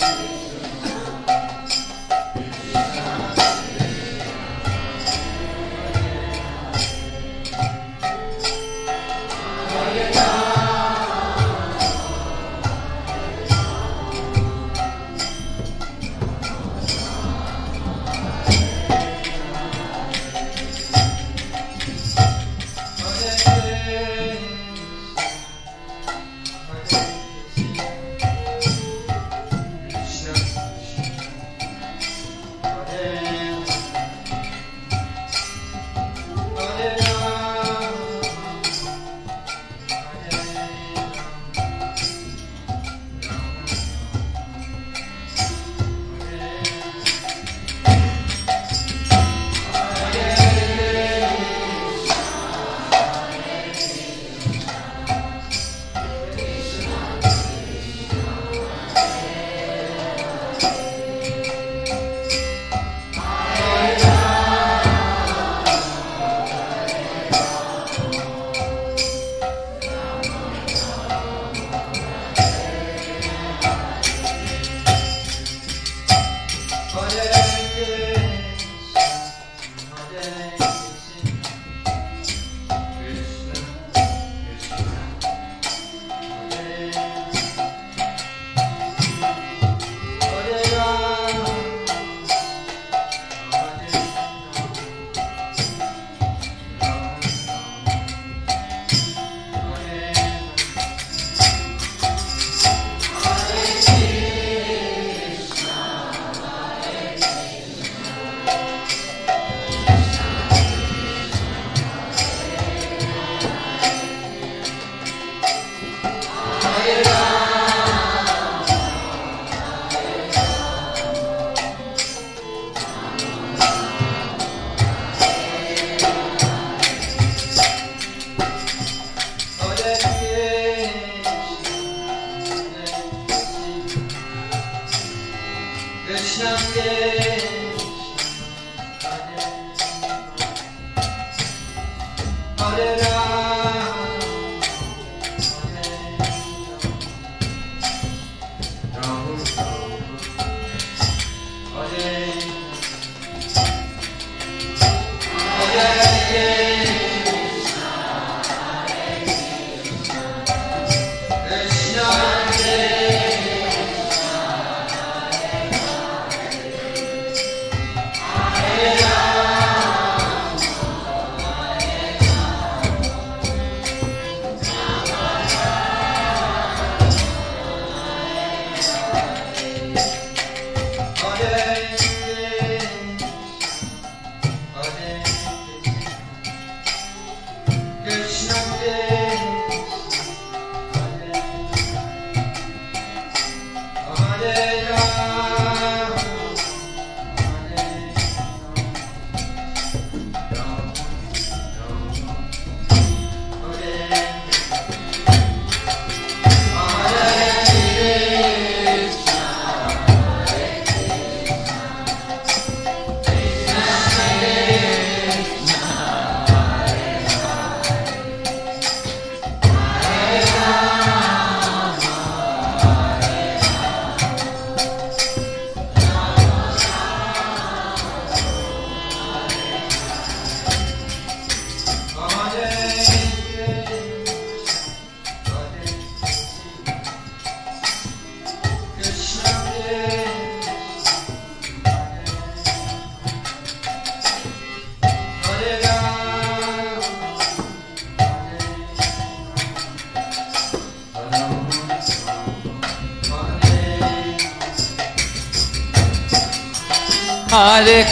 Hare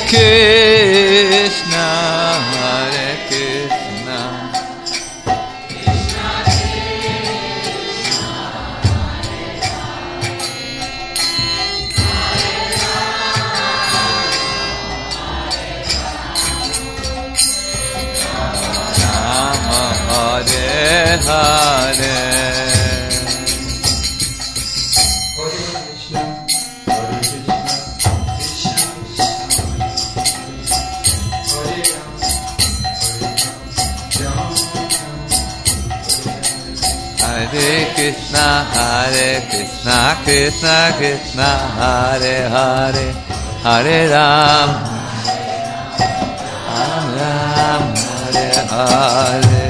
Krishna, Hare Krishna, Krishna Krishna, Hare Rama, Hare Hare. Krishna, Krishna Krishna, Hare Hare, Hare Ram, Ram Ram, Hare Hare.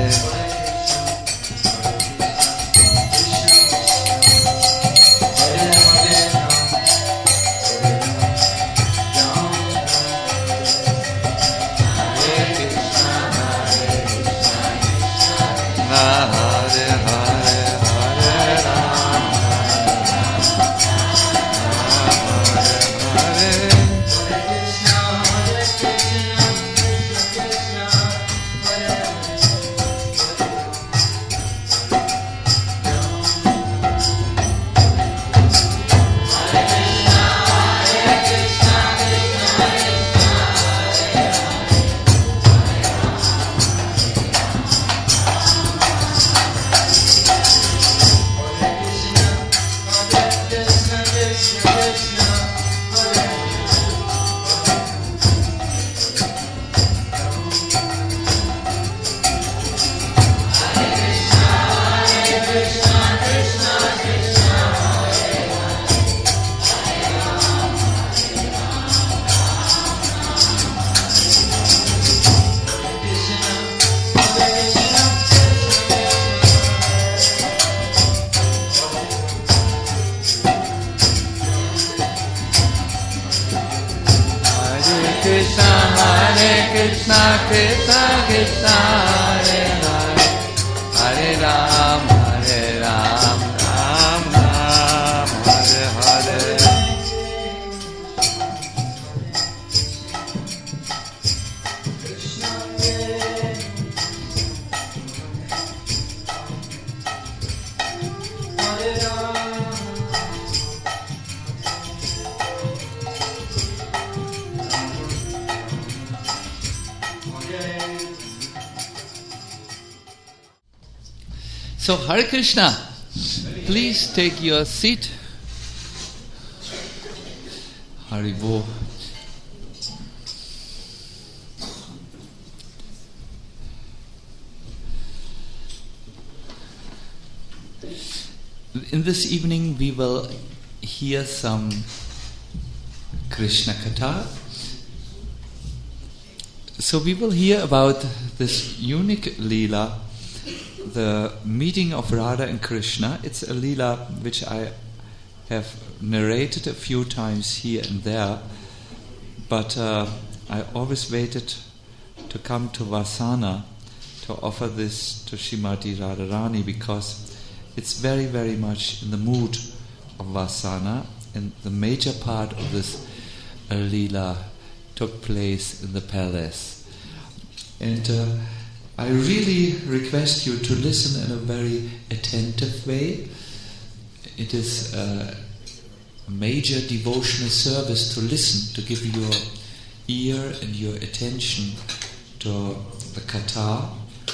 Krishna, Krishna Krishna, Hare Hare, Hare Ram, Hare Ram, Ram Ram, Hare Hare. So, Hare Krishna, please take your seat. Haribo. In this evening, we will hear some Krishna Katha. So, we will hear about this unique Leela, the meeting of Radha and Krishna. It's a Leela which I have narrated a few times here and there, but I always waited to come to Vasana to offer this to Srimati Radharani, because it's very, very much in the mood of Vasana, and the major part of this Leela took place in the palace. And I really request you to listen in a very attentive way. It is a major devotional service to listen, to give your ear and your attention to the Katha.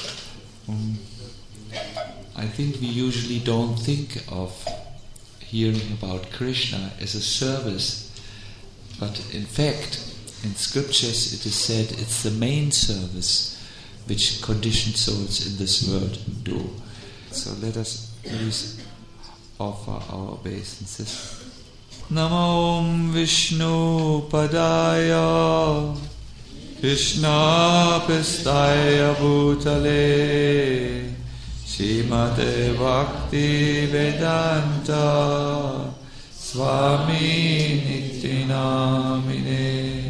I think we usually don't think of hearing about Krishna as a service, but in fact, in scriptures it is said it's the main service which conditioned souls in this world do. So let us please offer our obeisances. Namo Vishnu Padaya Krishna Pistaya Bhutale Srimate Bhakti Vedanta Swami Nityanamine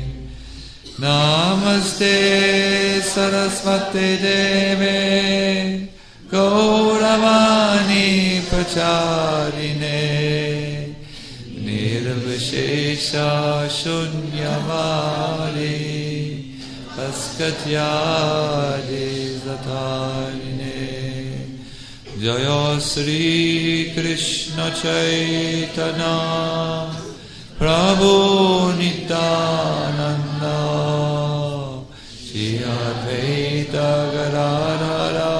Namaste Saraswati Deve Gauravani Pacharine Nirvishesha Shunyamari Paskatyadi Zatarine Jaya Sri Krishna Chaitanya Prabhu Nityananda Shri Advaita Gadadhara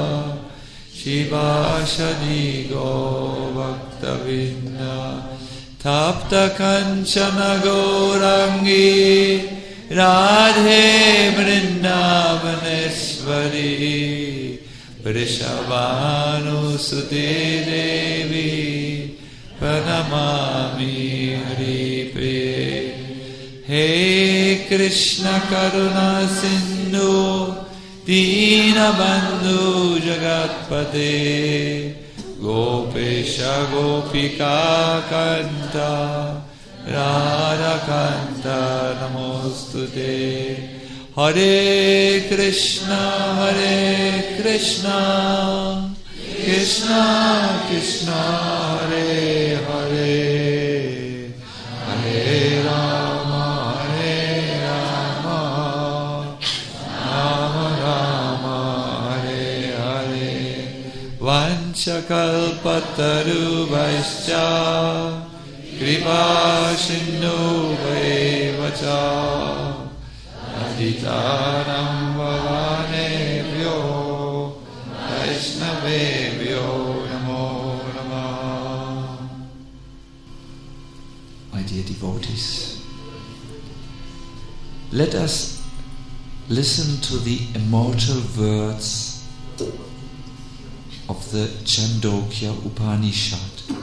Shivasadi Bhaktavinda Tapta Kanchana Gaurangi Radhe Vrindavaneshwari Vrishabhanusute Devi Pranamami Haripriye. He Krishna Karuna Sindhu Dinabandhu Jagatpate Gopesha Gopika Kanta Radha Kanta Namostute. Hare Krishna Krishna Krishna Hare Hare Hare Rama Rama Hare Hare. Vanchakalpatarubhaischa Kripa Sindhu Vacha Aditanam Vavanebhyo Vaishnavebhyo Namo Namah. My dear devotees, let us listen to the immortal words of the Chandogya Upanishad.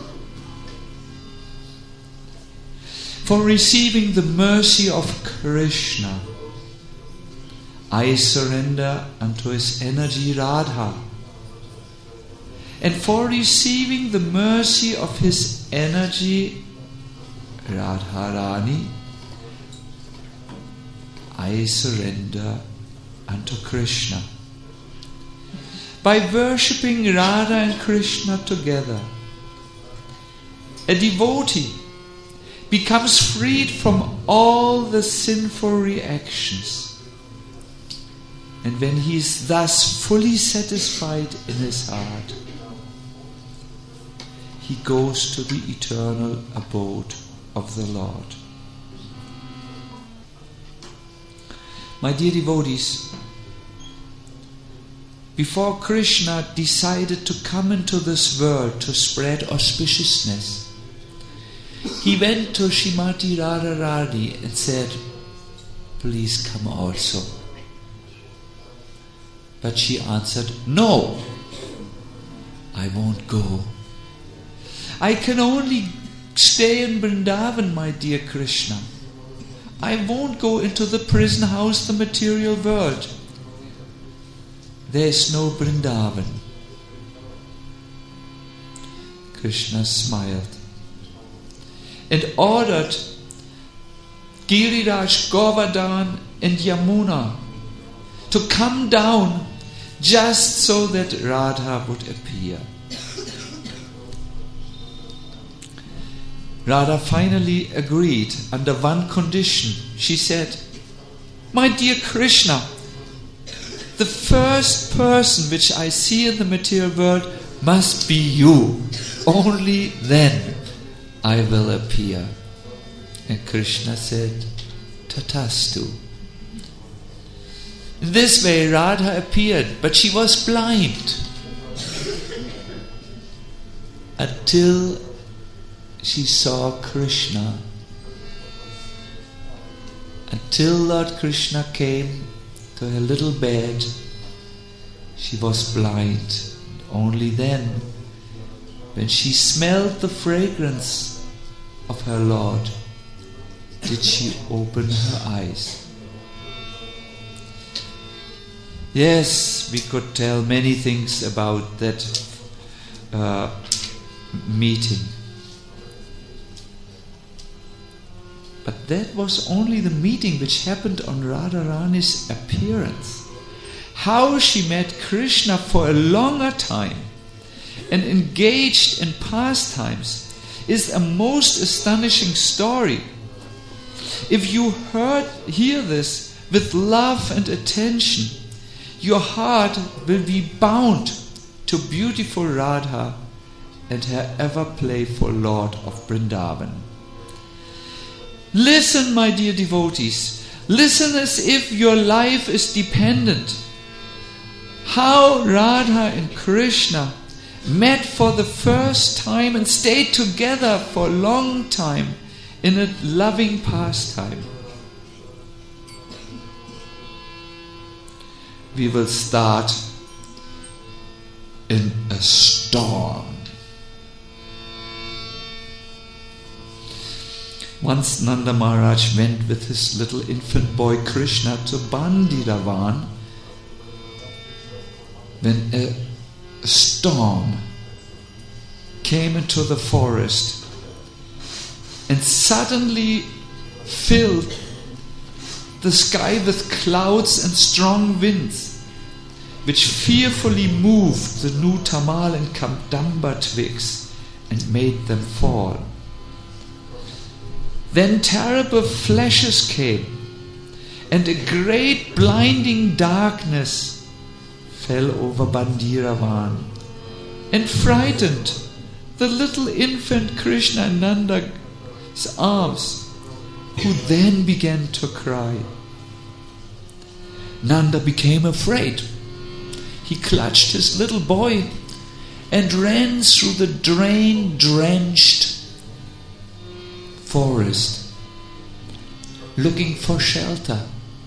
For receiving the mercy of Krishna, I surrender unto his energy Radha. And for receiving the mercy of his energy Radharani, I surrender unto Krishna. By worshipping Radha and Krishna together, a devotee becomes freed from all the sinful reactions. And when he is thus fully satisfied in his heart, he goes to the eternal abode of the Lord. My dear devotees, before Krishna decided to come into this world to spread auspiciousness, he went to Srimati Radharani and said, "Please come also." But she answered, "No, I won't go. I can only stay in Vrindavan, my dear Krishna. I won't go into the prison house, the material world. There is no Vrindavan." Krishna smiled and ordered Giriraj, Govardhan and Yamuna to come down just so that Radha would appear. Radha finally agreed under one condition. She said, "My dear Krishna, the first person which I see in the material world must be you. Only then I will appear." And Krishna said, "Tatastu." In this way Radha appeared, but she was blind until she saw Krishna. Until Lord Krishna came to her little bed, she was blind. Only then, when she smelled the fragrance of her Lord, did she open her eyes. Yes, we could tell many things about that meeting. But that was only the meeting which happened on Radharani's appearance. How she met Krishna for a longer time and engaged in pastimes is a most astonishing story. If you hear this with love and attention, your heart will be bound to beautiful Radha and her ever playful Lord of Vrindavan. Listen, my dear devotees, listen as if your life is dependent. How Radha and Krishna met for the first time and stayed together for a long time in a loving pastime. We will start in a storm. Once Nanda Maharaj went with his little infant boy Krishna to Bandiravan when a storm came into the forest and suddenly filled the sky with clouds and strong winds, which fearfully moved the new tamal and kadamba twigs and made them fall. Then terrible flashes came, and a great blinding darkness fell over Bandiravan and frightened the little infant Krishna in Nanda's arms, who then began to cry. Nanda became afraid. He clutched his little boy and ran through the rain-drenched forest, looking for shelter.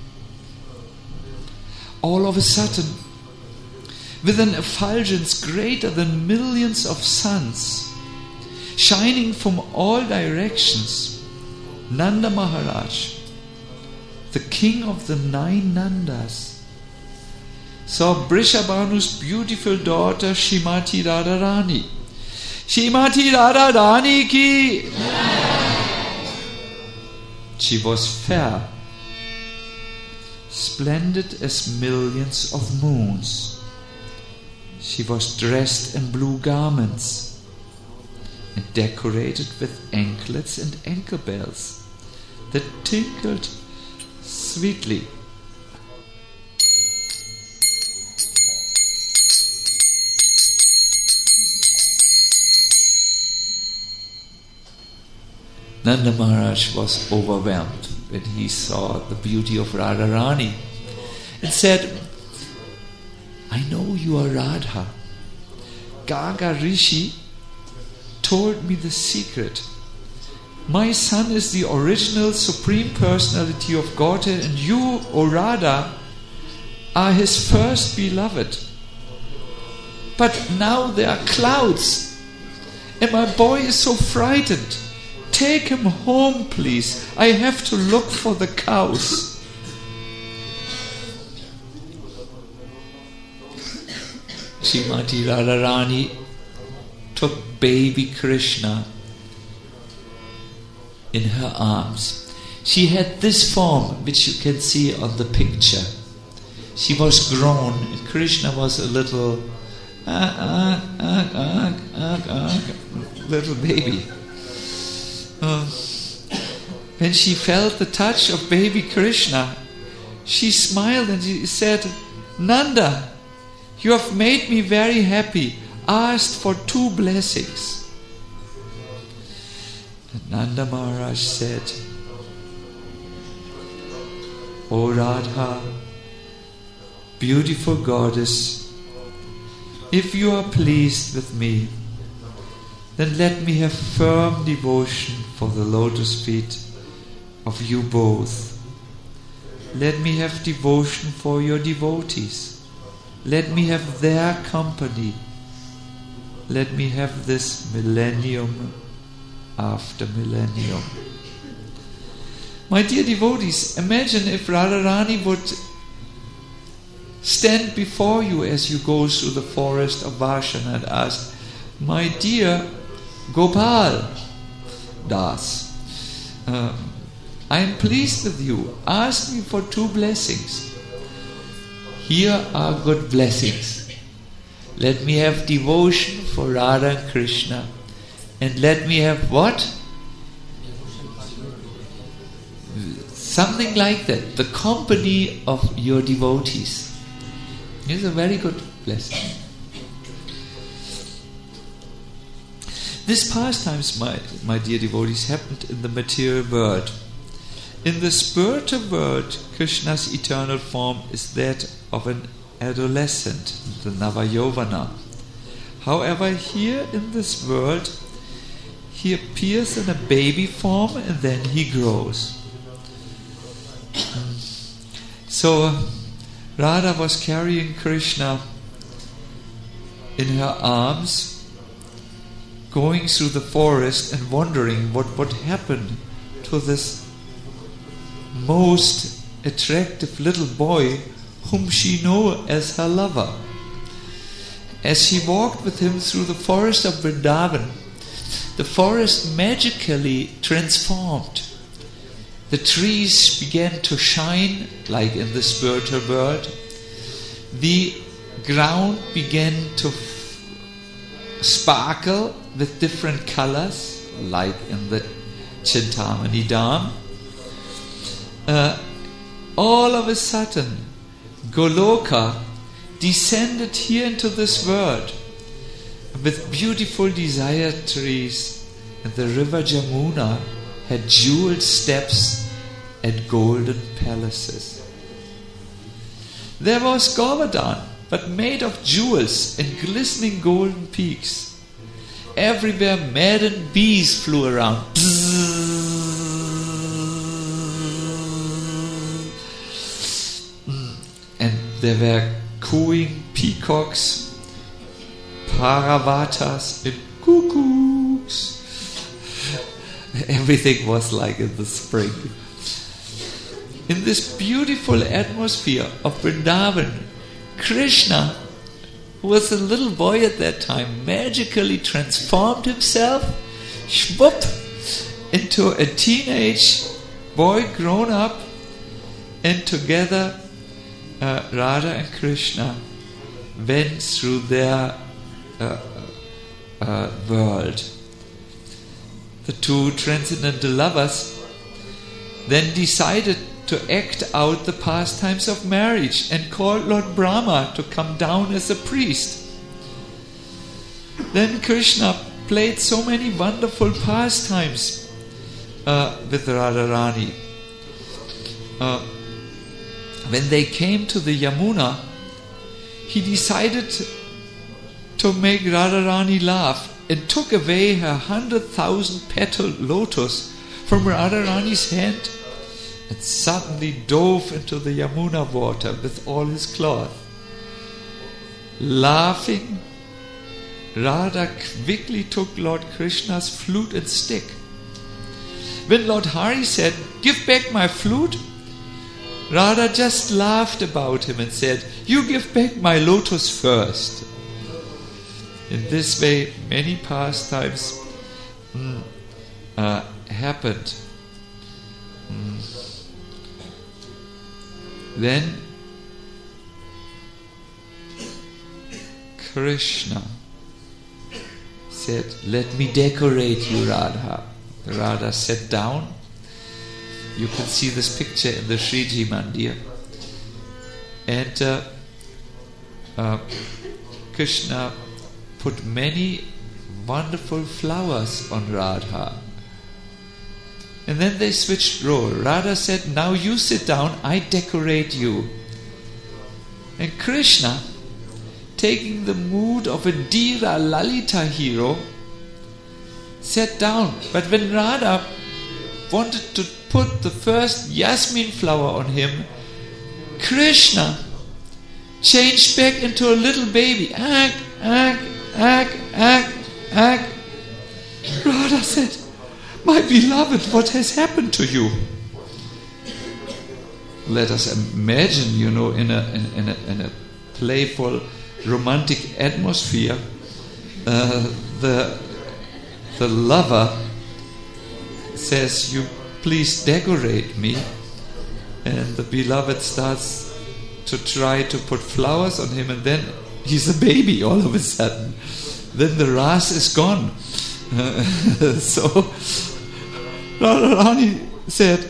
All of a sudden, with an effulgence greater than millions of suns, shining from all directions, Nanda Maharaj, the king of the 9 Nandas, saw Brishabhanu's beautiful daughter Shrimati Radharani. Shrimati Radharani ki! She was fair, splendid as millions of moons. She was dressed in blue garments and decorated with anklets and ankle bells that tinkled sweetly. Nanda Maharaj was overwhelmed when he saw the beauty of Radharani and said, I know you are Radha. Gaga Rishi told me the secret. My son is the original Supreme Personality of Godhead, and you, O Radha, are his first beloved. But now there are clouds, and my boy is so frightened. Take him home, please. I have to look for the cows. Shrimati Radharani took baby Krishna in her arms. She had this form which you can see on the picture. She was grown and Krishna was a little little baby. When she felt the touch of baby Krishna, she smiled and she said, Nanda, you have made me very happy. Asked for 2 blessings. And Nanda Maharaj said, O Radha, beautiful goddess, if you are pleased with me, then let me have firm devotion for the lotus feet of you both. Let me have devotion for your devotees. Let me have their company. Let me have this millennium after millennium. My dear devotees, imagine if Radharani would stand before you as you go through the forest of Vashana and ask, my dear Gopal Das, I am pleased with you. Ask me for 2 blessings. Here are good blessings. Let me have devotion for Radha and Krishna. And let me have what? Something like that. The company of your devotees. It's a very good blessing. These pastimes, my dear devotees, happened in the material world. In the spiritual world, Krishna's eternal form is that of an adolescent, the Navayovana. However, here in this world, he appears in a baby form and then he grows. So, Radha was carrying Krishna in her arms, going through the forest and wondering what happened to this most attractive little boy whom she knew as her lover. As she walked with him through the forest of Vrindavan, the forest magically transformed. The trees began to shine like in the spiritual world. The ground began to sparkle with different colors like in the Chintamani Dham. All of a sudden, Goloka descended here into this world with beautiful desire trees, and the river Jamuna had jeweled steps and golden palaces. There was Govardhan, but made of jewels and glistening golden peaks. Everywhere maddened bees flew around. And there were cooing peacocks, paravatas and cuckoos. Everything was like in the spring. In this beautiful atmosphere of Vrindavan, Krishna, who was a little boy at that time, magically transformed himself, shwoop, into a teenage boy grown up, and together Radha and Krishna went through their world. The two transcendental lovers then decided to act out the pastimes of marriage and called Lord Brahma to come down as a priest. Then Krishna played so many wonderful pastimes with Radharani. When they came to the Yamuna, he decided to make Radharani laugh and took away her 100,000 petal lotus from Radharani's hand and suddenly dove into the Yamuna water with all his cloth. Laughing, Radha quickly took Lord Krishna's flute and stick. When Lord Hari said, "Give back my flute," Radha just laughed about him and said, "You give back my lotus first." In this way, many pastimes happened. Then Krishna said, "Let me decorate you, Radha." Radha sat down. You can see this picture in the Shriji Mandir. And Krishna put many wonderful flowers on Radha. And then they switched role. Radha said, "Now you sit down, I decorate you." And Krishna, taking the mood of a Dira Lalita hero, sat down. But when Radha wanted to put the first Yasmin flower on him, Krishna changed back into a little baby. Ag, ag, ag, ag, ag. Radha said, "My beloved, what has happened to you?" Let us imagine, in a playful, romantic atmosphere, the lover says, "You please decorate me," and the beloved starts to try to put flowers on him, and then he's a baby all of a sudden. Then the ras is gone. So Radharani said,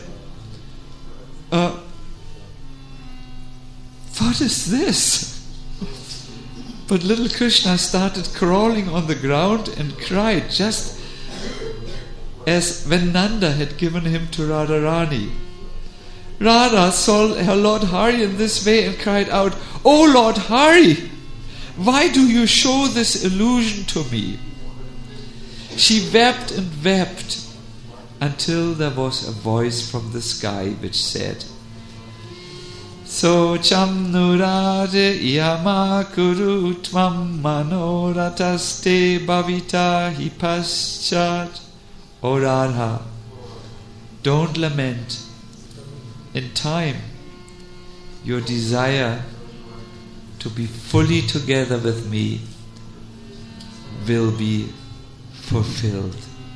"What is this?" But little Krishna started crawling on the ground and cried, just as when Nanda had given him to Radharani. Radha saw her Lord Hari in this way and cried out, "Oh Lord Hari, why do you show this illusion to me?" She wept and wept until there was a voice from the sky which said, Socham nurade yama kuru tvam manorataste bhavita hi paschat. O Radha, don't lament. In time, your desire to be fully together with me will be fulfilled.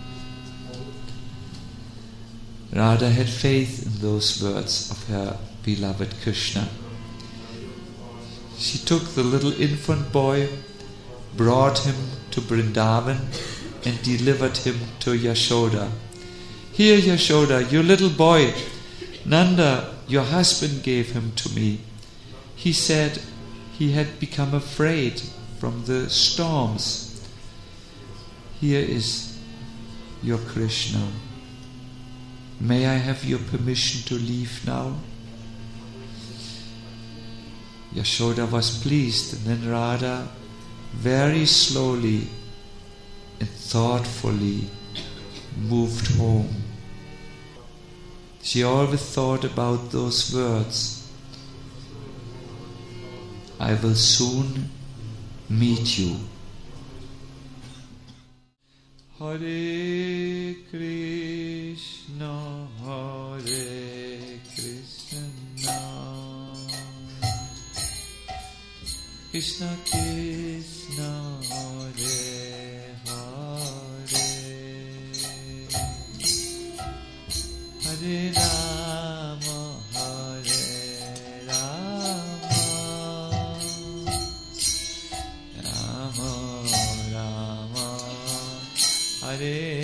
Radha had faith in those words of her beloved Krishna. She took the little infant boy, brought him to Vrindavan and delivered him to Yashoda. Here, Yashoda, your little boy, Nanda, your husband gave him to me. He said he had become afraid from the storms. Here is your Krishna. May I have your permission to leave now? Yashoda was pleased, and then Radha very slowly and thoughtfully moved home. She always thought about those words. I will soon meet you. Hare Krishna, Hare Krishna, Krishna Krishna, Hare Hare, Hare Rama, Hare Rama, Rama Rama, Hare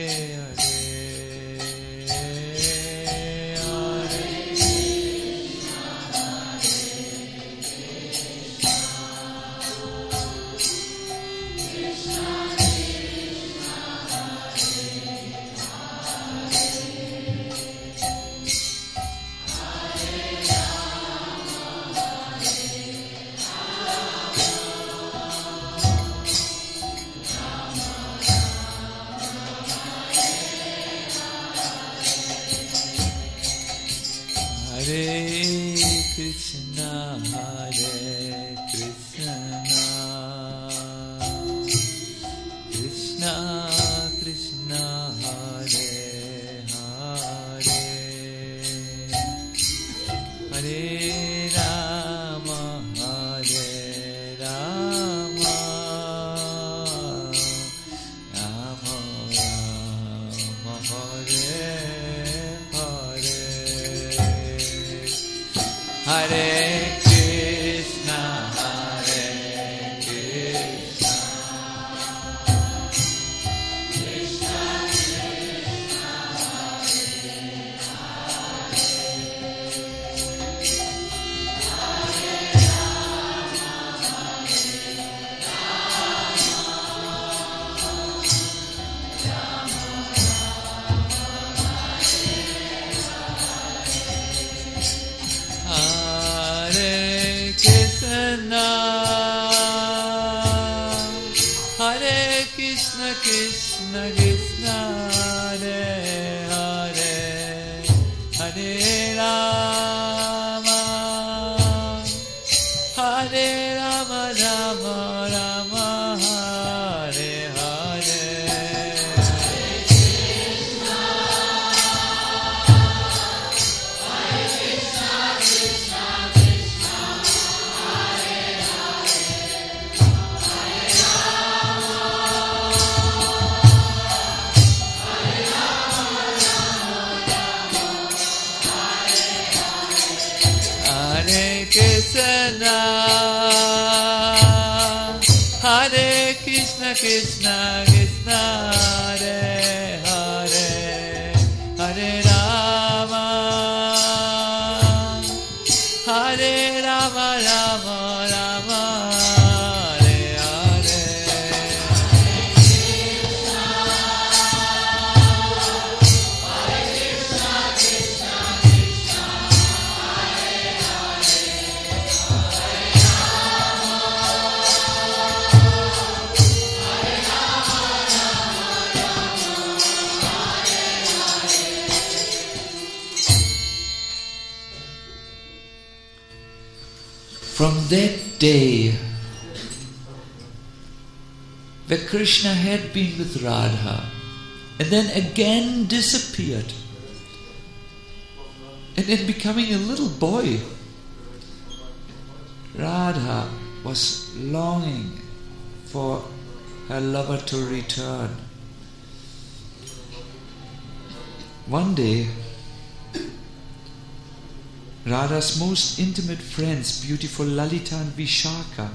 Krishna Krishna Hare Hare Hare Rama Hare Rama Rama Rama Hare Hare From that day, where Krishna had been with Radha and then again disappeared, and then becoming a little boy, Radha was longing for her lover to return. One day, Radha's most intimate friends, beautiful Lalita and Vishaka,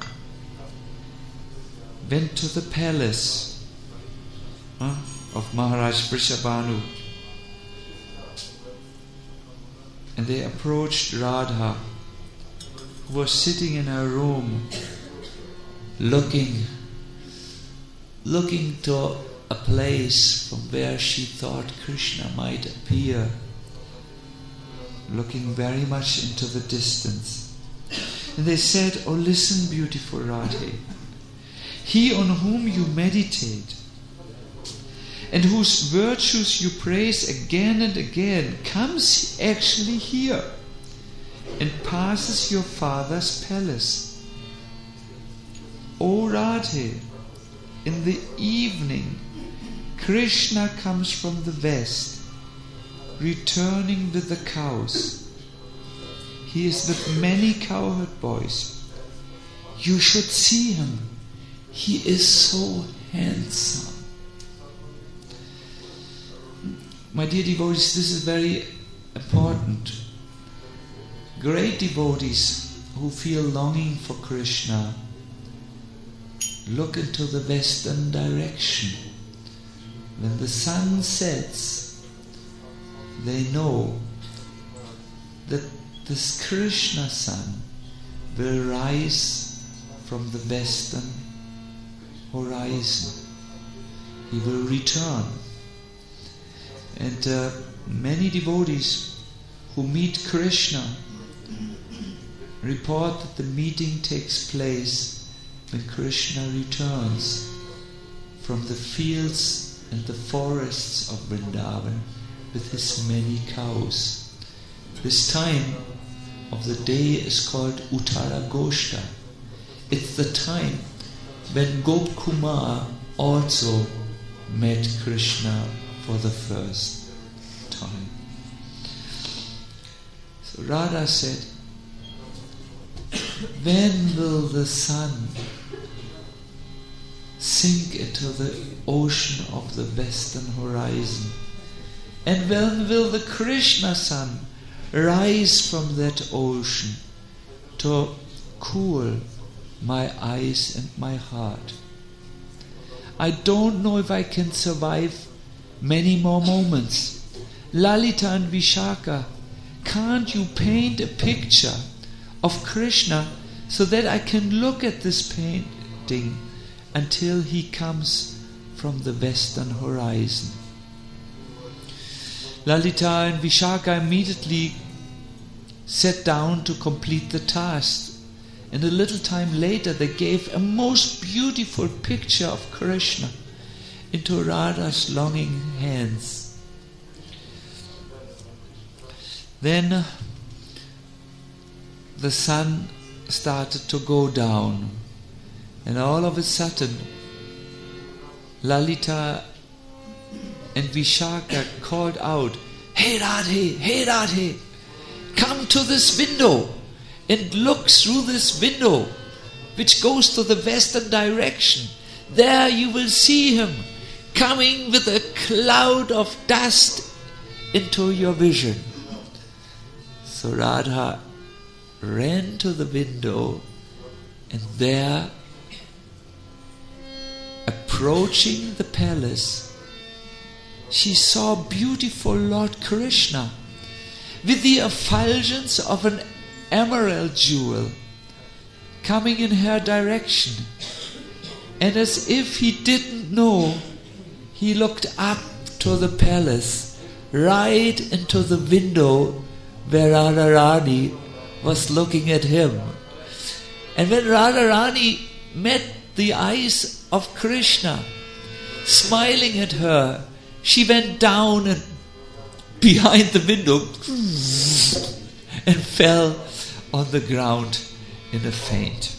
went to the palace of Maharaj Vrishabhanu, and they approached Radha, who was sitting in her room, looking to a place from where she thought Krishna might appear, looking very much into the distance. And they said, "Oh, listen, beautiful Radhe, he on whom you meditate and whose virtues you praise again and again comes actually here and passes your father's palace. O Radhe, in the evening Krishna comes from the west, returning with the cows. He is with many cowherd boys. You should see him. He is so handsome." My dear devotees, this is very important. Great devotees who feel longing for Krishna look into the western direction. When the sun sets, they know that this Krishna sun will rise from the western horizon. He will return. And many devotees who meet Krishna report that the meeting takes place when Krishna returns from the fields and the forests of Vrindavan with his many cows. This time of the day is called Uttara Goshta. It's the time when Gop Kumar also met Krishna for the first time. So Radha said, "When will the sun sink into the ocean of the western horizon? And when will the Krishna sun rise from that ocean to cool my eyes and my heart? I don't know if I can survive many more moments. Lalita and Vishaka, can't you paint a picture of Krishna so that I can look at this painting until he comes from the western horizon?" Lalita and Vishaka immediately sat down to complete the task. And a little time later they gave a most beautiful picture of Krishna into Radha's longing hands. Then the sun started to go down, and all of a sudden Lalita and Vishaka called out, "Hey Radhe, come to this window and look through this window which goes to the western direction. There you will see him coming with a cloud of dust into your vision." So Radha ran to the window, and there, approaching the palace, she saw beautiful Lord Krishna with the effulgence of an emerald jewel coming in her direction. And as if he didn't know, he looked up to the palace, right into the window where Radharani was looking at him. And when Radharani met the eyes of Krishna smiling at her, she went down and behind the window and fell on the ground in a faint.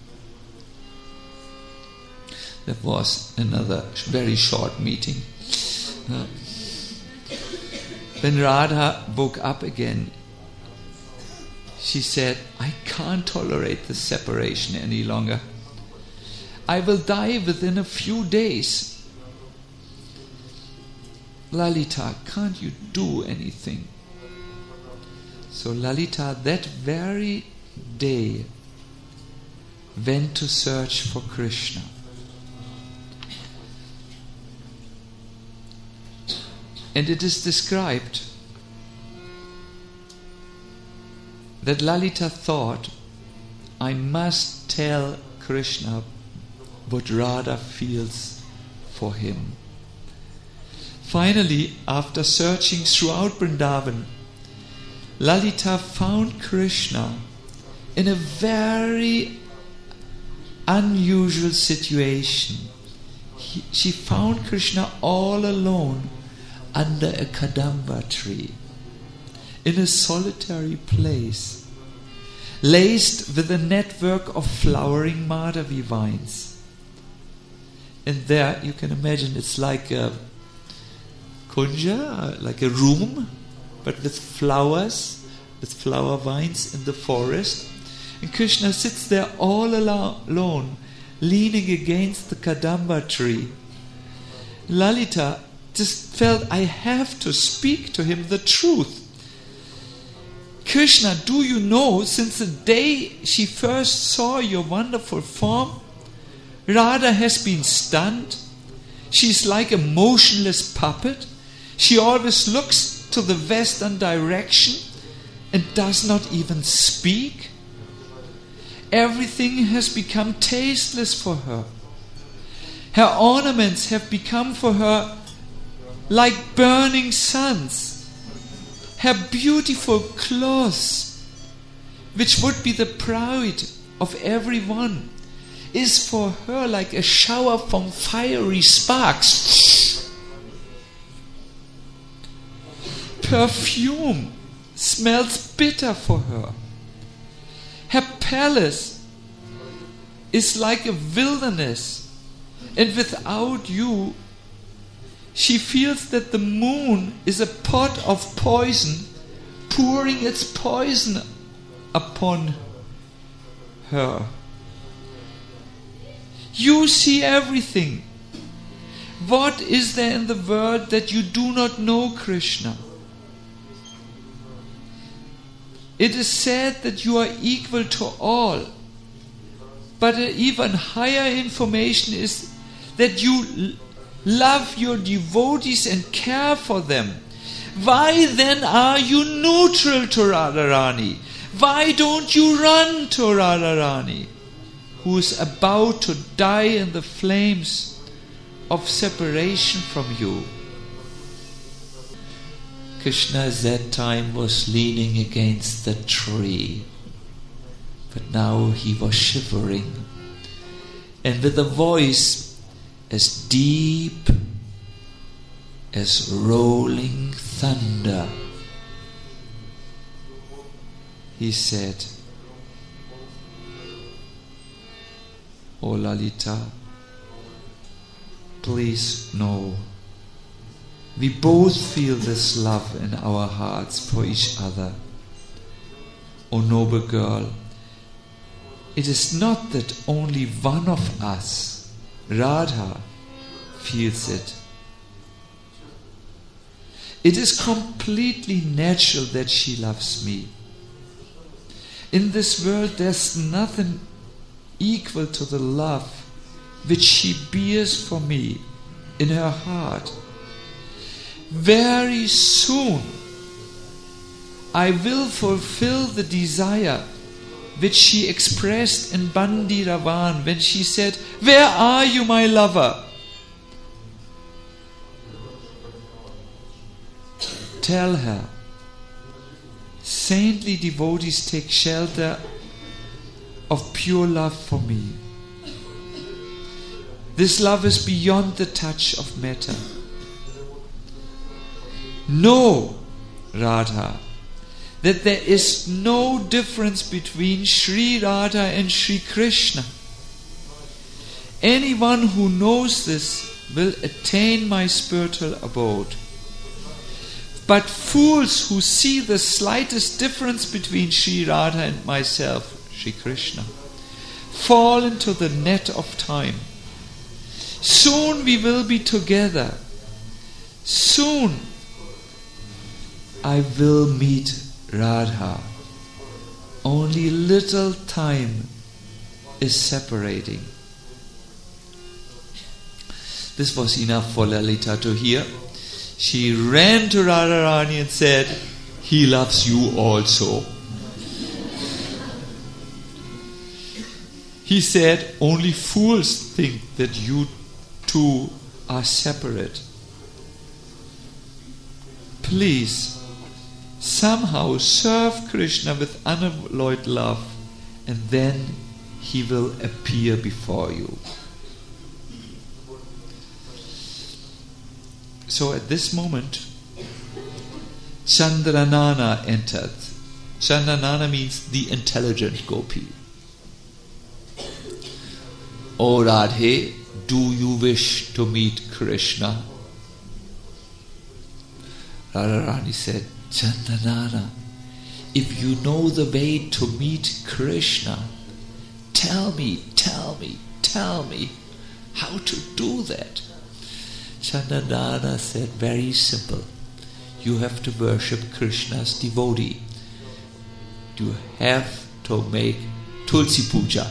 That was another very short meeting. When Radha woke up again, she said, I can't tolerate this separation any longer. I will die within a few days. Lalita, can't you do anything? So Lalita that very day went to search for Krishna. And it is described that Lalita thought, I must tell Krishna what Radha feels for him. Finally, after searching throughout Vrindavan, Lalita found Krishna in a very unusual situation. She found Krishna all alone under a Kadamba tree, in a solitary place, laced with a network of flowering Madhavi vines. And there, you can imagine, it's like a kunja, like a room, but with flowers, with flower vines in the forest. And Krishna sits there all alone, leaning against the Kadamba tree. Lalita just felt, I have to speak to him the truth. Krishna, do you know, since the day she first saw your wonderful form, Radha has been stunned. She's like a motionless puppet. She always looks to the western direction and does not even speak. Everything has become tasteless for her. Her ornaments have become for her like burning suns. Her beautiful clothes, which would be the pride of everyone, is for her like a shower from fiery sparks. Perfume smells bitter for her. Her palace is like a wilderness, and without you, she feels that the moon is a pot of poison, pouring its poison upon her. You see everything. What is there in the world that you do not know, Krishna? It is said that you are equal to all, but an even higher information is that you love your devotees and care for them. Why then are you neutral to Radharani? Why don't you run to Radharani, who is about to die in the flames of separation from you? Krishna at that time was leaning against the tree, but now he was shivering, and with a voice as deep as rolling thunder, he said, O Lalita, please know, we both feel this love in our hearts for each other. O noble girl, it is not that only one of us, Radha, feels it. It is completely natural that she loves me. In this world there's nothing equal to the love which she bears for me in her heart. Very soon I will fulfill the desire which she expressed in Bandi Ravan when she said, where are you, my lover? Tell her, saintly devotees take shelter of pure love for me. This love is beyond the touch of matter. Know, Radha, that there is no difference between Sri Radha and Sri Krishna. Anyone who knows this will attain my spiritual abode. But fools who see the slightest difference between Sri Radha and myself, Sri Krishna, fall into the net of time. Soon we will be together. Soon I will meet Radha. Only little time is separating. This was enough for Lalita to hear. She ran to Radharani and said, "He loves you also." He said, "Only fools think that you two are separate. Please, somehow serve Krishna with unalloyed love, and then he will appear before you." So at this moment, Chandranana entered. Chandranana means the intelligent gopi. "O Radhe, do you wish to meet Krishna?" Radharani said, "Chandranana, if you know the way to meet Krishna, tell me how to do that." Chandranana said, "Very simple. You have to worship Krishna's devotee. You have to make Tulsi Puja.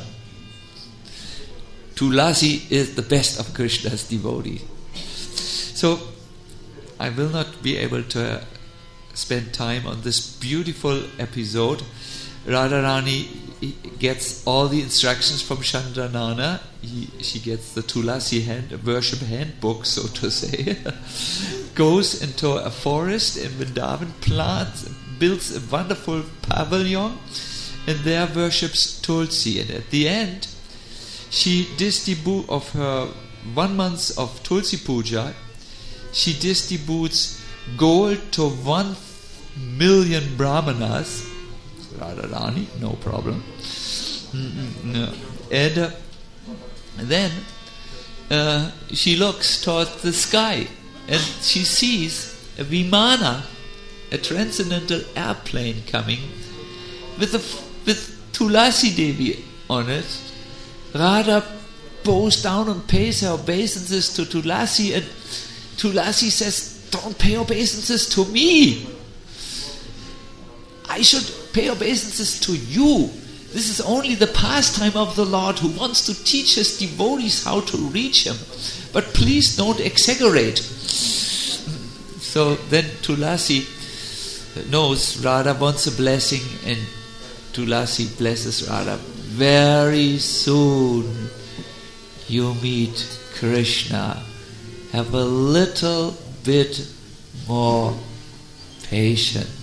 Tulasi is the best of Krishna's devotee." So, I will not be able to spend time on this beautiful episode. Radharani gets all the instructions from Chandranana. She gets the Tulasi worship handbook, so to say. Goes into a forest in Vrindavan, builds a wonderful pavilion, and there worships Tulsi. And at the end, she distributes of her 1 month of Tulsi Puja, she distributes gold to 1 million brahmanas. Radharani, no problem. And then she looks towards the sky and she sees a Vimana, a transcendental airplane coming with Tulasi Devi on it. Radha bows down and pays her obeisances to Tulasi, and Tulasi says, "Don't pay obeisances to me. I should pay obeisances to you. This is only the pastime of the Lord who wants to teach his devotees how to reach him. But please don't exaggerate." So then Tulasi knows Radha wants a blessing, and Tulasi blesses Radha. "Very soon you meet Krishna. Have a little bit more patience."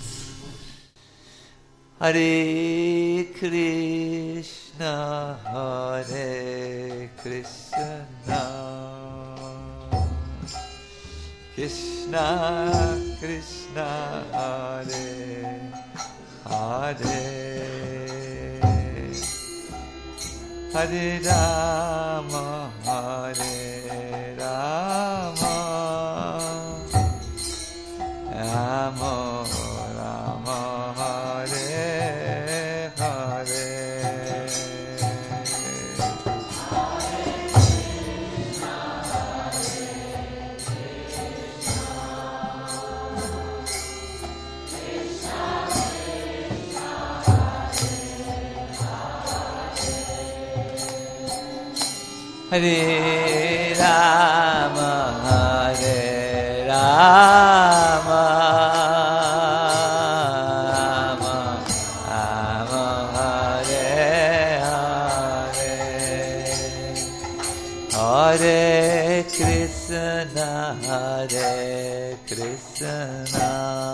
Hare Krishna, Hare Krishna, Krishna Krishna, Hare Hare, Hare Rama, Hare Rama, Rama Rama, Hare Hare. Hare Rama, Hare Rama, Rama Rama, Hare Hare, Hare Krishna, Hare Krishna,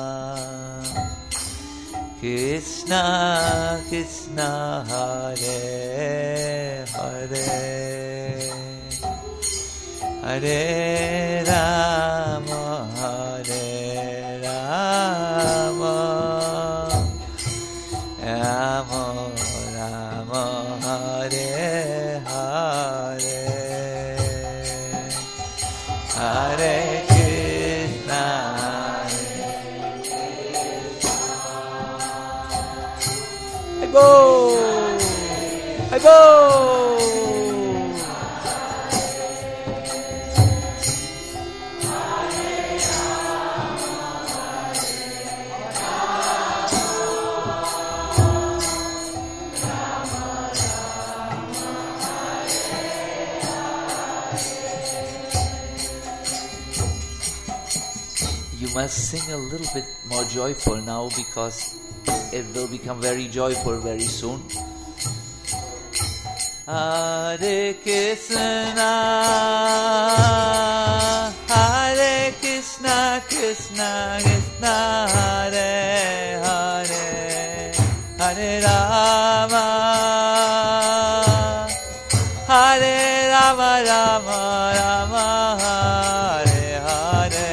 Krishna Krishna, Hare Hare, Hare Rama, Hare Rama, You must sing a little bit more joyful now because it will become very joyful very soon. Hare Krishna, Hare Krishna, Krishna Krishna, Hare Hare, Hare Rama, Hare Rama, Rama Rama, Hare Hare.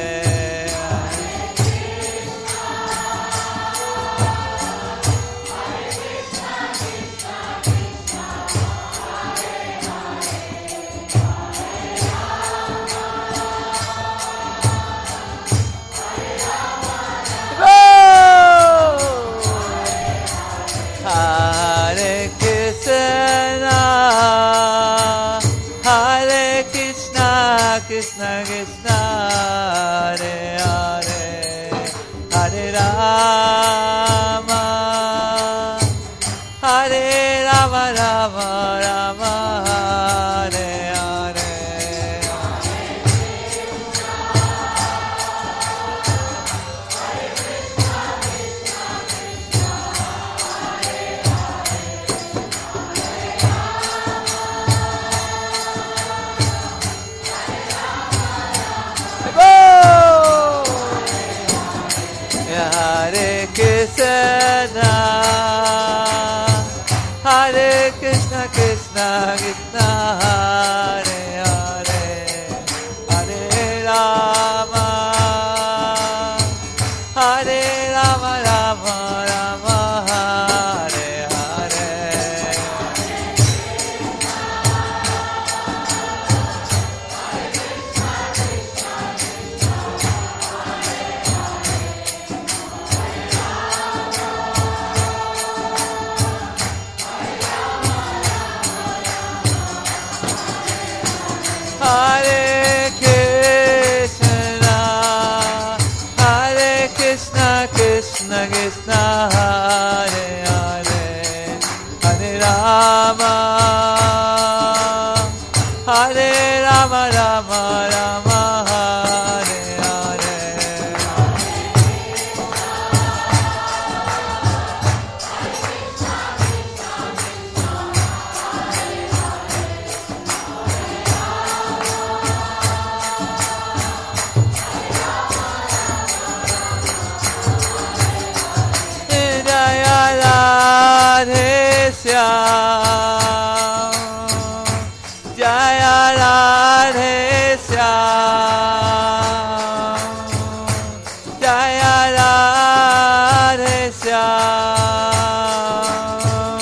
Hare Krishna, Hare Krishna, Krishna Krishna, Hare Hare, Hare Rama, Hare Rama, Rama Rama, Hare Hare. Hare Krishna, Hare Krishna, Krishna Krishna, Hare Hare, Hare Rama, Hare Rama, Rama Rama, Hare Hare. Hare Krishna, Hare Krishna, Krishna Krishna, Hare Hare, Hare Rama, Hare Rama, Rama Rama, Hare Hare. Jaya Radhe Shyam, Jaya Radhe Shyam, Jaya Radhe Shyam,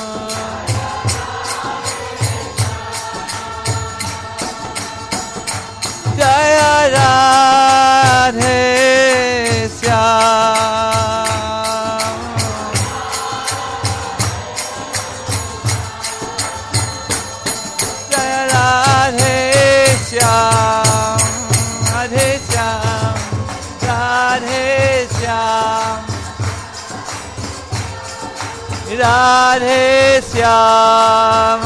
Jaya Radhe Shyam, Jaya Radhe Shyam, Radhe Shyam, Radhe Shyam, Radhe Shyam,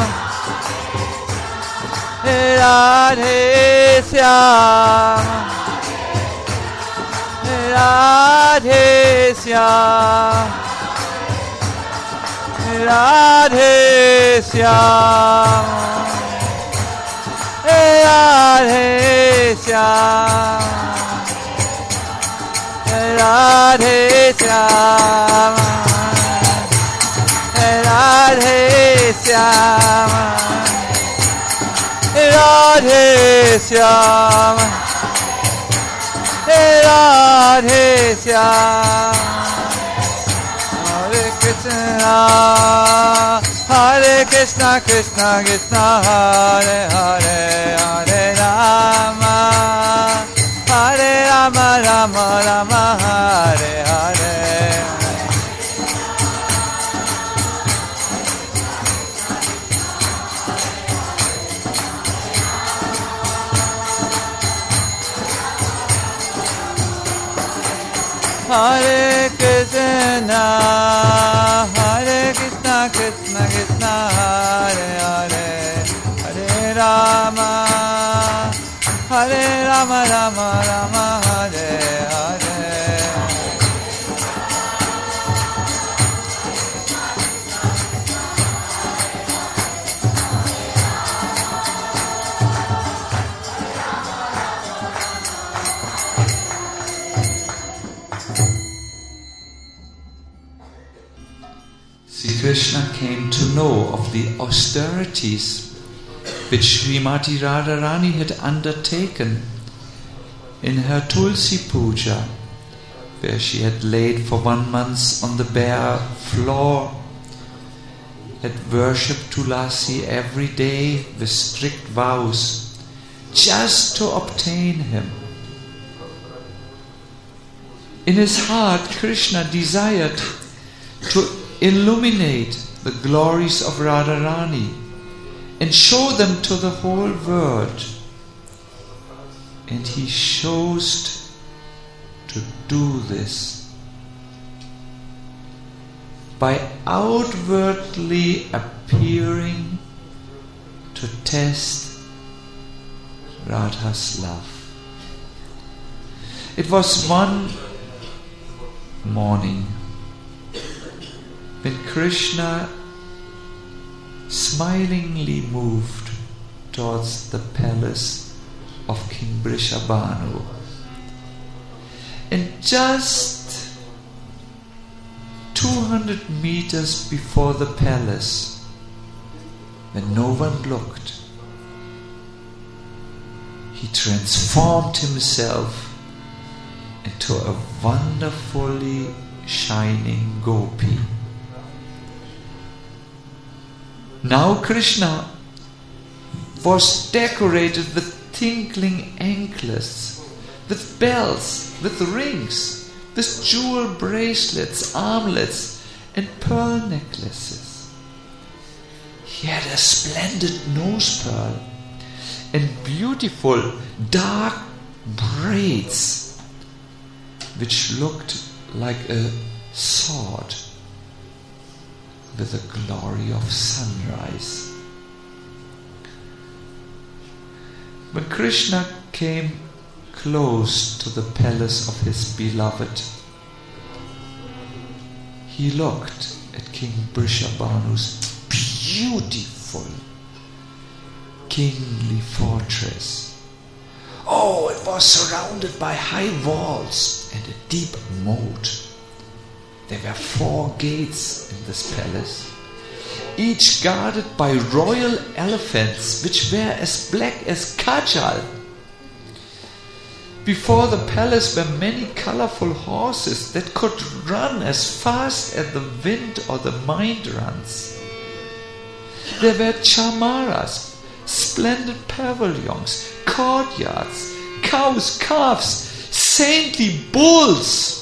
Radhe Shyam, Radhe Shyam, Radhe Shyam, Radhe Shyam, Radhe Shyam, Radhe Shyam, Radhe Shyam, Radhe Shyam. Hare Krishna, Hare Krishna, Krishna Krishna, Hare Hare, Hare Rama, Hare Rama, Rama Rama, Hare Hare. Sri Krishna came to know of the austerities which Srimati Radharani had undertaken in her Tulsi Puja, where she had laid for 1 month on the bare floor, had worshipped Tulasi every day with strict vows, just to obtain him. In his heart, Krishna desired to illuminate the glories of Radharani and show them to the whole world. And he chose to do this by outwardly appearing to test Radha's love. It was one morning when Krishna smilingly moved towards the palace of King Brishabhanu. And just 200 meters before the palace, when no one looked, he transformed himself into a wonderfully shining gopi. Now Krishna was decorated with tinkling anklets, with bells, with rings, with jewel bracelets, armlets, and pearl necklaces. He had a splendid nose pearl and beautiful dark braids, which looked like a sword with the glory of sunrise. When Krishna came close to the palace of his beloved, he looked at King Brishabhanu's beautiful kingly fortress. Oh, it was surrounded by high walls and a deep moat. There were 4 gates in this palace, each guarded by royal elephants which were as black as kajal. Before the palace were many colorful horses that could run as fast as the wind or the mind runs. There were chamaras, splendid pavilions, courtyards, cows, calves, saintly bulls.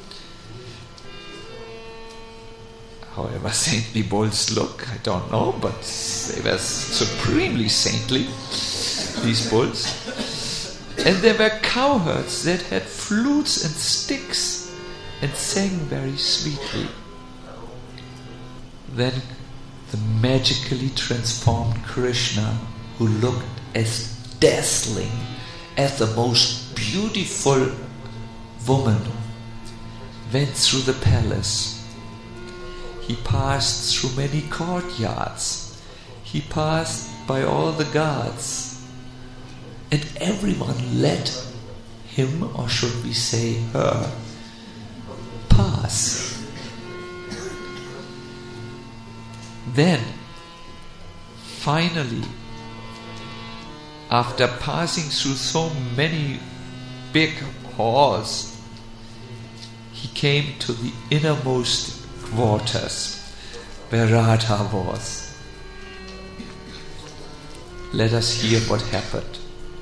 However saintly bulls look, I don't know, but they were supremely saintly, these bulls. And there were cowherds that had flutes and sticks and sang very sweetly. Then the magically transformed Krishna, who looked as dazzling as the most beautiful woman, went through the palace. He passed through many courtyards. He passed by all the guards. And everyone let him, or should we say her, pass. Then, finally, after passing through so many big halls, he came to the innermost quarters where Radha was. Let us hear what happened.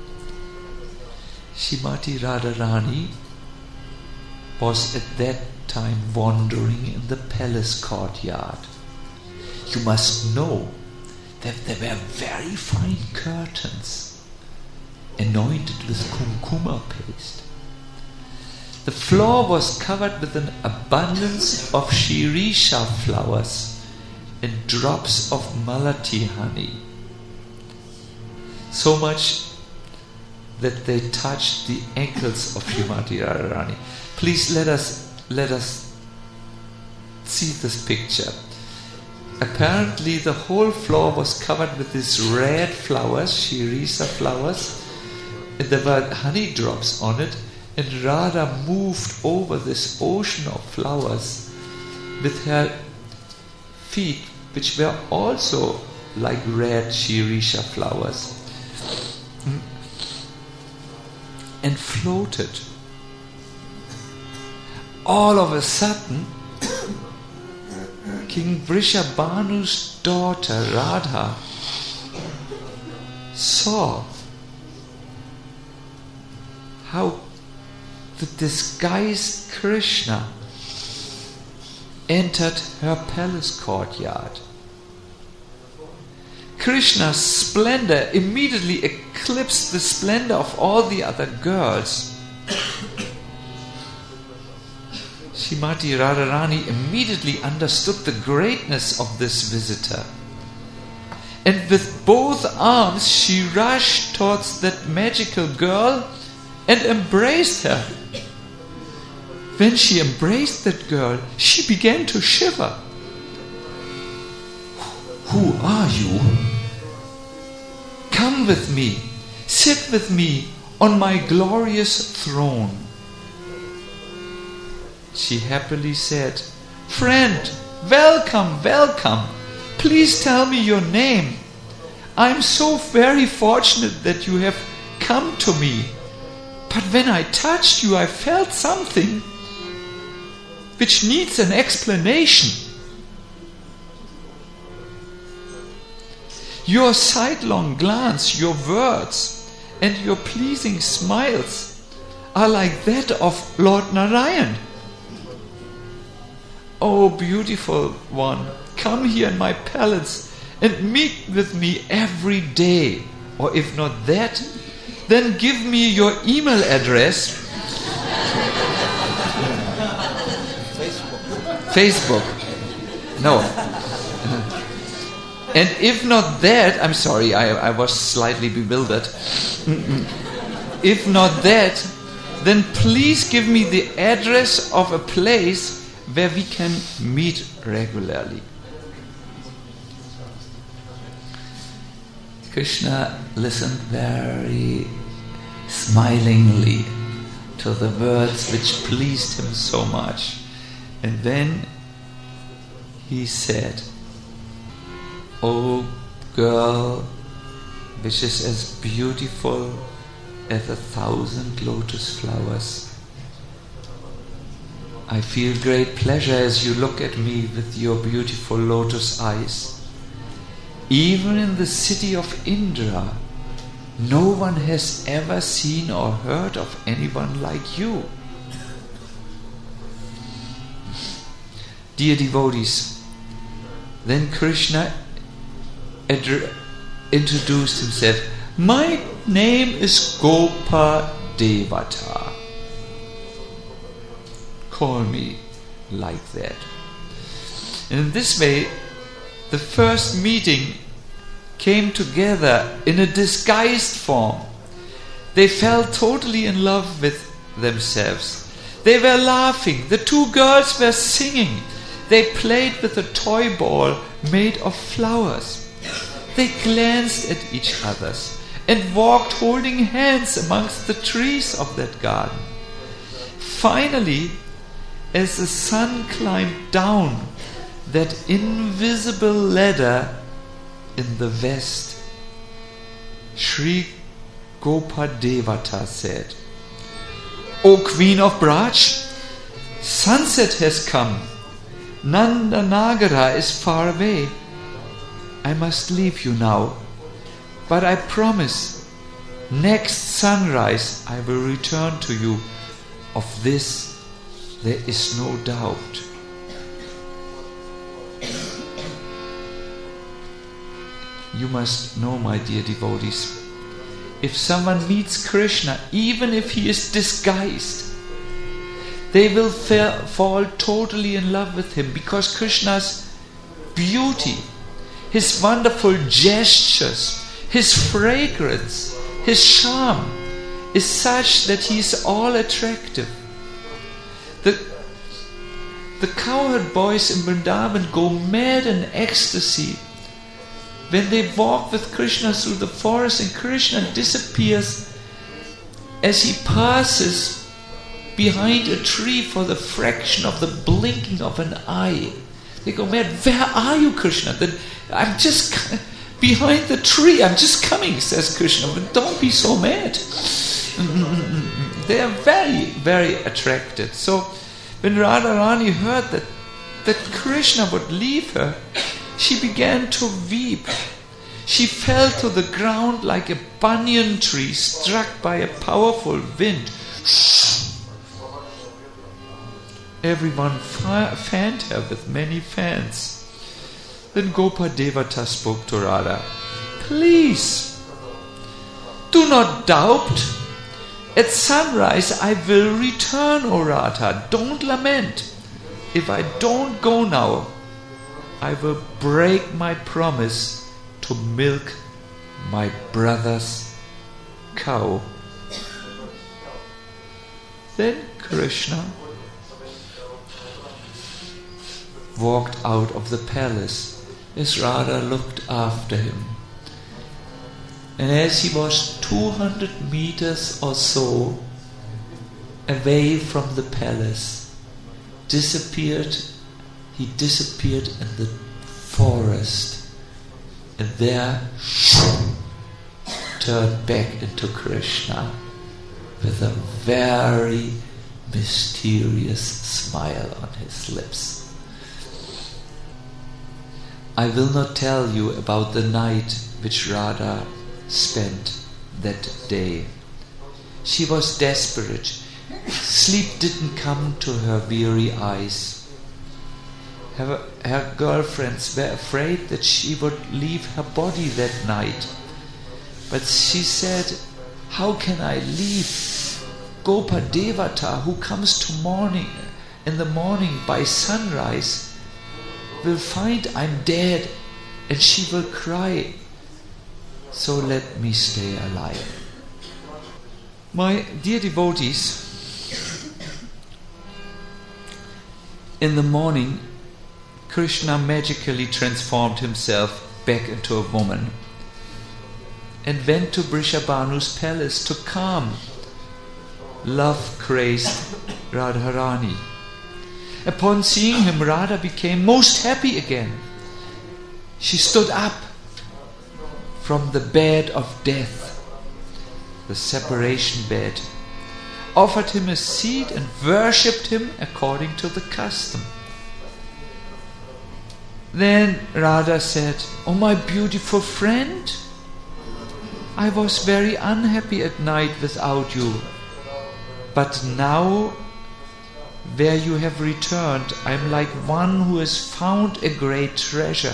Srimati Radharani was at that time wandering in the palace courtyard. You must know that there were very fine curtains anointed with kumkuma paste. The floor was covered with an abundance of shirisha flowers and drops of malati honey, so much that they touched the ankles of Srimati Radharani. Please let us see this picture. Apparently the whole floor was covered with these red flowers, shirisa flowers, and there were honey drops on it, and Radha moved over this ocean of flowers with her feet, which were also like red shirisha flowers, and floated. All of a sudden, King Vrishabhanu's daughter Radha saw how the disguised Krishna entered her palace courtyard. Krishna's splendor immediately eclipsed the splendor of all the other girls. Srimati Radharani immediately understood the greatness of this visitor. And with both arms she rushed towards that magical girl and embraced her. When she embraced that girl, she began to shiver. "Who are you? Come with me, sit with me on my glorious throne." She happily said, "Friend, welcome, welcome. Please tell me your name. I'm so very fortunate that you have come to me. But when I touched you, I felt something which needs an explanation. Your sidelong glance, your words, and your pleasing smiles are like that of Lord Narayan. Oh, beautiful one, come here in my palace and meet with me every day. Or if not that, then give me your email address." Facebook. No. "And if not that," I'm sorry, I was slightly bewildered. "If not that, then please give me the address of a place where we can meet regularly." Krishna listened very smilingly to the words which pleased him so much. And then he said, "O girl, which is as beautiful as 1,000 lotus flowers, I feel great pleasure as you look at me with your beautiful lotus eyes. Even in the city of Indra, no one has ever seen or heard of anyone like you." Dear devotees, then Krishna introduced himself. "My name is Gopa Devata. Call me like that." And in this way, the first meeting came together in a disguised form. They fell totally in love with themselves. They were laughing. The two girls were singing. They played with a toy ball made of flowers. They glanced at each other and walked holding hands amongst the trees of that garden. Finally, as the sun climbed down that invisible ladder in the west, Sri Gopa Devata said, "O Queen of Braj, sunset has come. Nanda Nagara is far away. I must leave you now, but I promise next sunrise I will return to you. Of this there is no doubt." You must know, my dear devotees, if someone meets Krishna, even if he is disguised, they will fall totally in love with him, because Krishna's beauty, his wonderful gestures, his fragrance, his charm is such that he is all attractive. The cowherd boys in Vrindavan go mad in ecstasy when they walk with Krishna through the forest, and Krishna disappears as he passes behind a tree for the fraction of the blinking of an eye. They go mad. Where are you, Krishna? Then I'm just behind the tree. I'm just coming, says Krishna. But don't be so mad. They are very, very attracted. So when Radharani heard that Krishna would leave her, she began to weep. She fell to the ground like a banyan tree struck by a powerful wind. Everyone fanned her with many fans. Then Gopadevata spoke to Radha. Please, do not doubt. At sunrise I will return, O Radha. Don't lament. If I don't go now, I will break my promise to milk my brother's cow. Then Krishna walked out of the palace as Radha looked after him. And as he was 200 meters or so away from the palace, he disappeared in the forest, and there turned back into Krishna with a very mysterious smile on his lips. I will not tell you about the night which Radha spent that day. She was desperate. Sleep didn't come to her weary eyes. Her girlfriends were afraid that she would leave her body that night. But she said, how can I leave Gopadevata, who comes in the morning by sunrise, will find I'm dead and she will cry. So let me stay alive. My dear devotees, in the morning, Krishna magically transformed himself back into a woman and went to Vrishabhanu's palace to calm love-crazed Radharani. Upon seeing him, Radha became most happy again. She stood up from the bed of death, the separation bed, offered him a seat and worshipped him according to the custom. Then Radha said, "Oh, my beautiful friend, I was very unhappy at night without you, but now where you have returned, I am like one who has found a great treasure.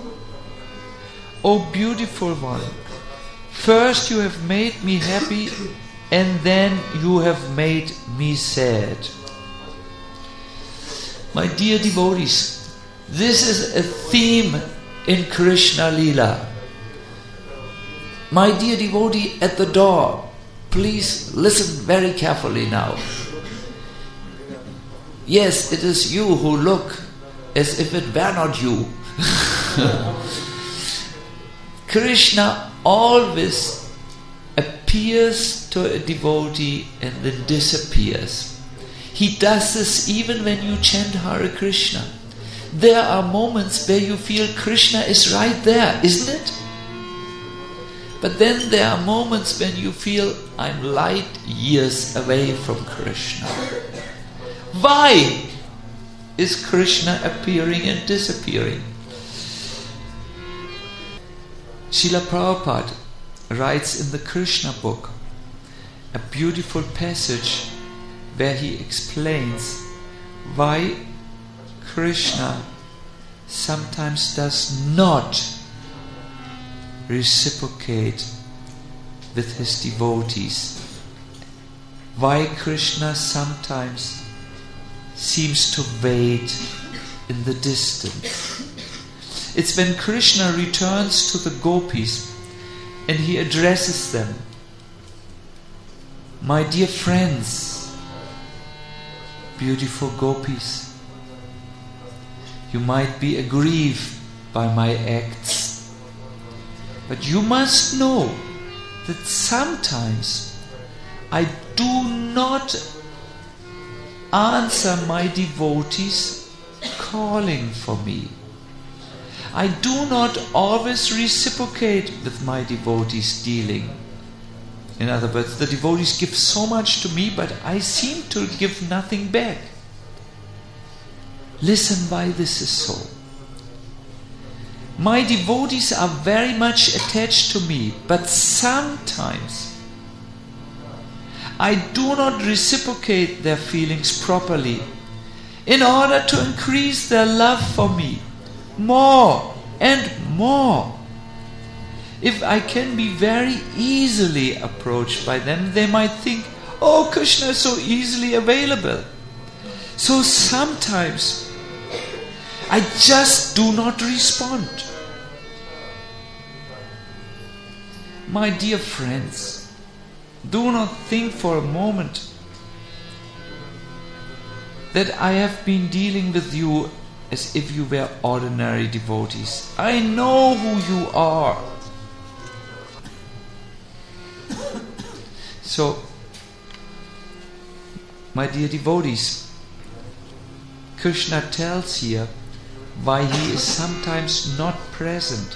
Oh beautiful one, first you have made me happy and then you have made me sad." My dear devotees, this is a theme in Krishna Leela. My dear devotee at the door, please listen very carefully now. Yes, it is you who look as if it were not you. Krishna always appears to a devotee and then disappears. He does this even when you chant Hare Krishna. There are moments where you feel Krishna is right there, isn't it? But then there are moments when you feel I'm light years away from Krishna. Why is Krishna appearing and disappearing? Srila Prabhupada writes in the Krishna book a beautiful passage where he explains why Krishna sometimes does not reciprocate with his devotees. Why Krishna sometimes seems to wait in the distance. It's when Krishna returns to the gopis and he addresses them. My dear friends, beautiful gopis, you might be aggrieved by my acts, but you must know that sometimes I do not answer my devotees calling for me. I do not always reciprocate with my devotees' dealing. In other words, the devotees give so much to me, but I seem to give nothing back. Listen why this is so. My devotees are very much attached to me, but sometimes I do not reciprocate their feelings properly in order to increase their love for me more and more. If I can be very easily approached by them, they might think, oh, Krishna is so easily available. So sometimes I just do not respond. My dear friends, do not think for a moment that I have been dealing with you as if you were ordinary devotees. I know who you are. So, my dear devotees, Krishna tells here why he is sometimes not present.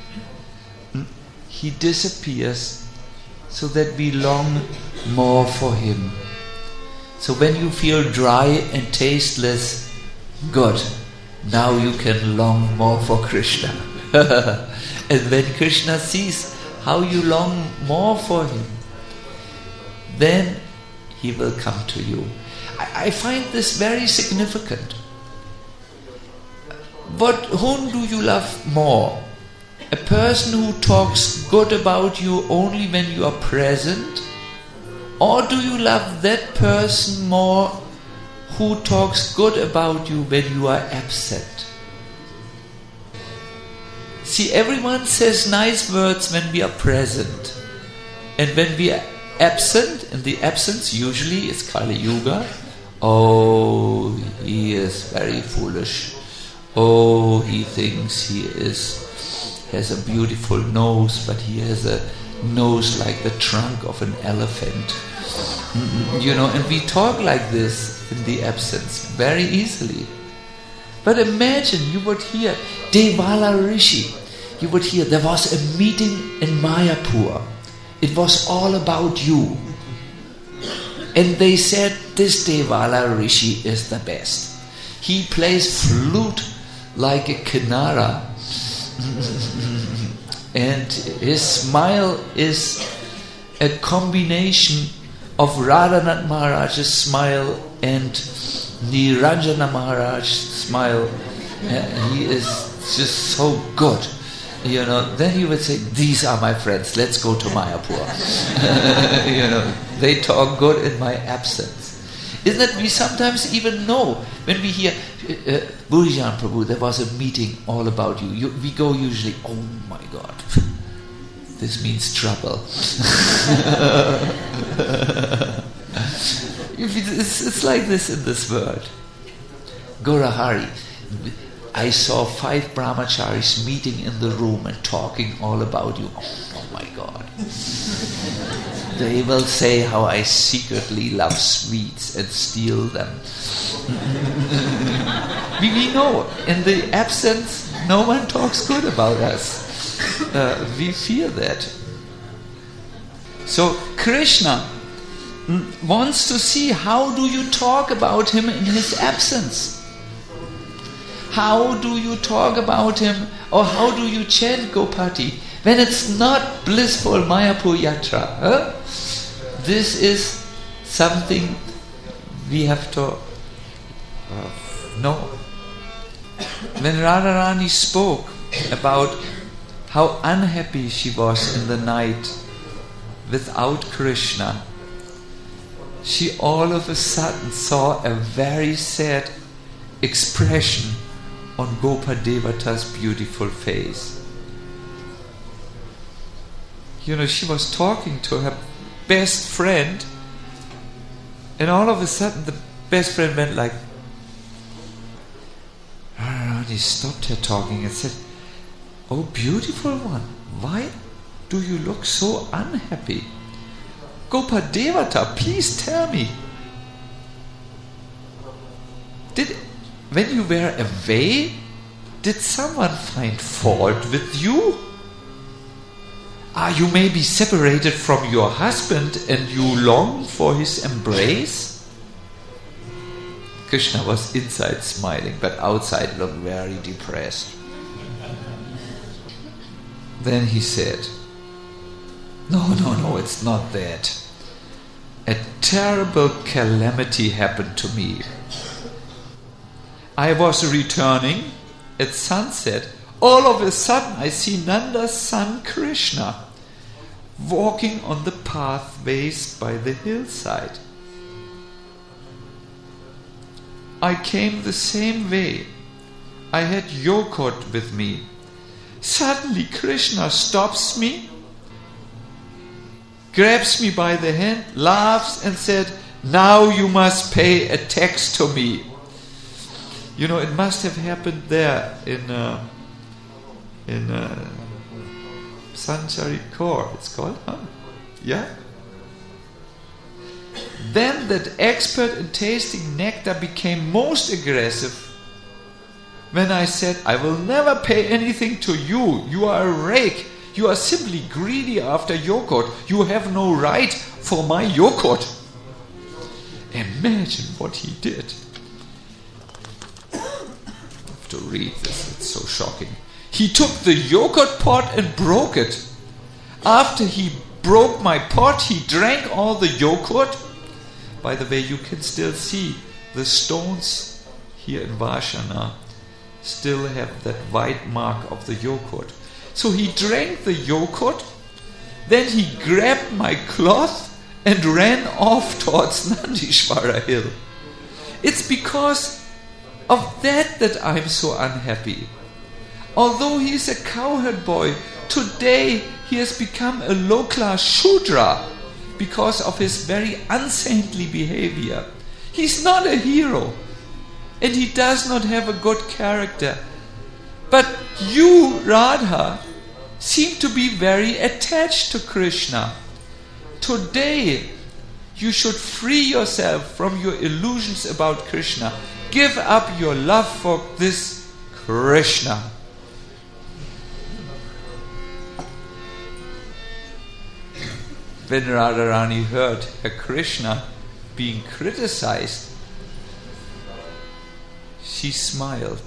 He disappears so that we long more for him. So when you feel dry and tasteless, good, now you can long more for Krishna. And when Krishna sees how you long more for him, then he will come to you. I find this very significant. Whom do you love more? A person who talks good about you only when you are present? Or do you love that person more who talks good about you when you are absent? See, everyone says nice words when we are present. And when we are absent, in the absence usually it's Kali Yuga. Oh, he is very foolish. Oh, he thinks he has a beautiful nose, but he has a nose like the trunk of an elephant. And we talk like this in the absence very easily. But imagine you would hear Devala Rishi. You would hear there was a meeting in Mayapur. It was all about you. And they said this Devala Rishi is the best. He plays flute like a kinara. And his smile is a combination of Radhanath Maharaj's smile and Niranjana Maharaj's smile. He is just so good. Then he would say, these are my friends, let's go to Mayapur. They talk good in my absence. Isn't it? We sometimes even know when we hear Burijan Prabhu, there was a meeting all about you. We go usually, oh my God, this means trouble. It's like this in this world. Gaurahari, I saw 5 brahmacharis meeting in the room and talking all about you. Oh my God. They will say how I secretly love sweets and steal them. We know, in the absence, no one talks good about us. We fear that. So Krishna wants to see how do you talk about him in his absence. How do you talk about him, or how do you chant Gopati when it's not blissful Mayapur Yatra? Huh? This is something we have to know. When Radharani spoke about how unhappy she was in the night without Krishna, she all of a sudden saw a very sad expression on Gopadevata's beautiful face. She was talking to her best friend, and all of a sudden the best friend went like, Radharani stopped her talking and said, oh beautiful one, why do you look so unhappy? Gopadevata, please tell me. when you were away, did someone find fault with you? You may be separated from your husband and you long for his embrace? Krishna was inside smiling, but outside looked very depressed. Then he said, No, it's not that. A terrible calamity happened to me. I was returning at sunset. All of a sudden I see Nanda's son Krishna walking on the pathways by the hillside. I came the same way. I had yogurt with me. Suddenly Krishna stops me, grabs me by the hand, laughs and said, "Now you must pay a tax to me." You know, it must have happened there in Sanchari Kaur, it's called, huh? Yeah? Then that expert in tasting nectar became most aggressive when I said, "I will never pay anything to you. You are a rake. You are simply greedy after yogurt. You have no right for my yogurt." Imagine what he did. I have to read this, it's so shocking. He took the yogurt pot and broke it. After he broke my pot, he drank all the yogurt. By the way, you can still see the stones here in Vashana still have that white mark of the yogurt. So he drank the yogurt, then he grabbed my cloth and ran off towards Nandishvara hill. It's because of that I'm so unhappy. Although he is a cowherd boy, today he has become a low-class Shudra because of his very unsaintly behavior. He's not a hero, and he does not have a good character. But you, Radha, seem to be very attached to Krishna. Today, you should free yourself from your illusions about Krishna. Give up your love for this Krishna. When Radharani heard her Krishna being criticized, she smiled.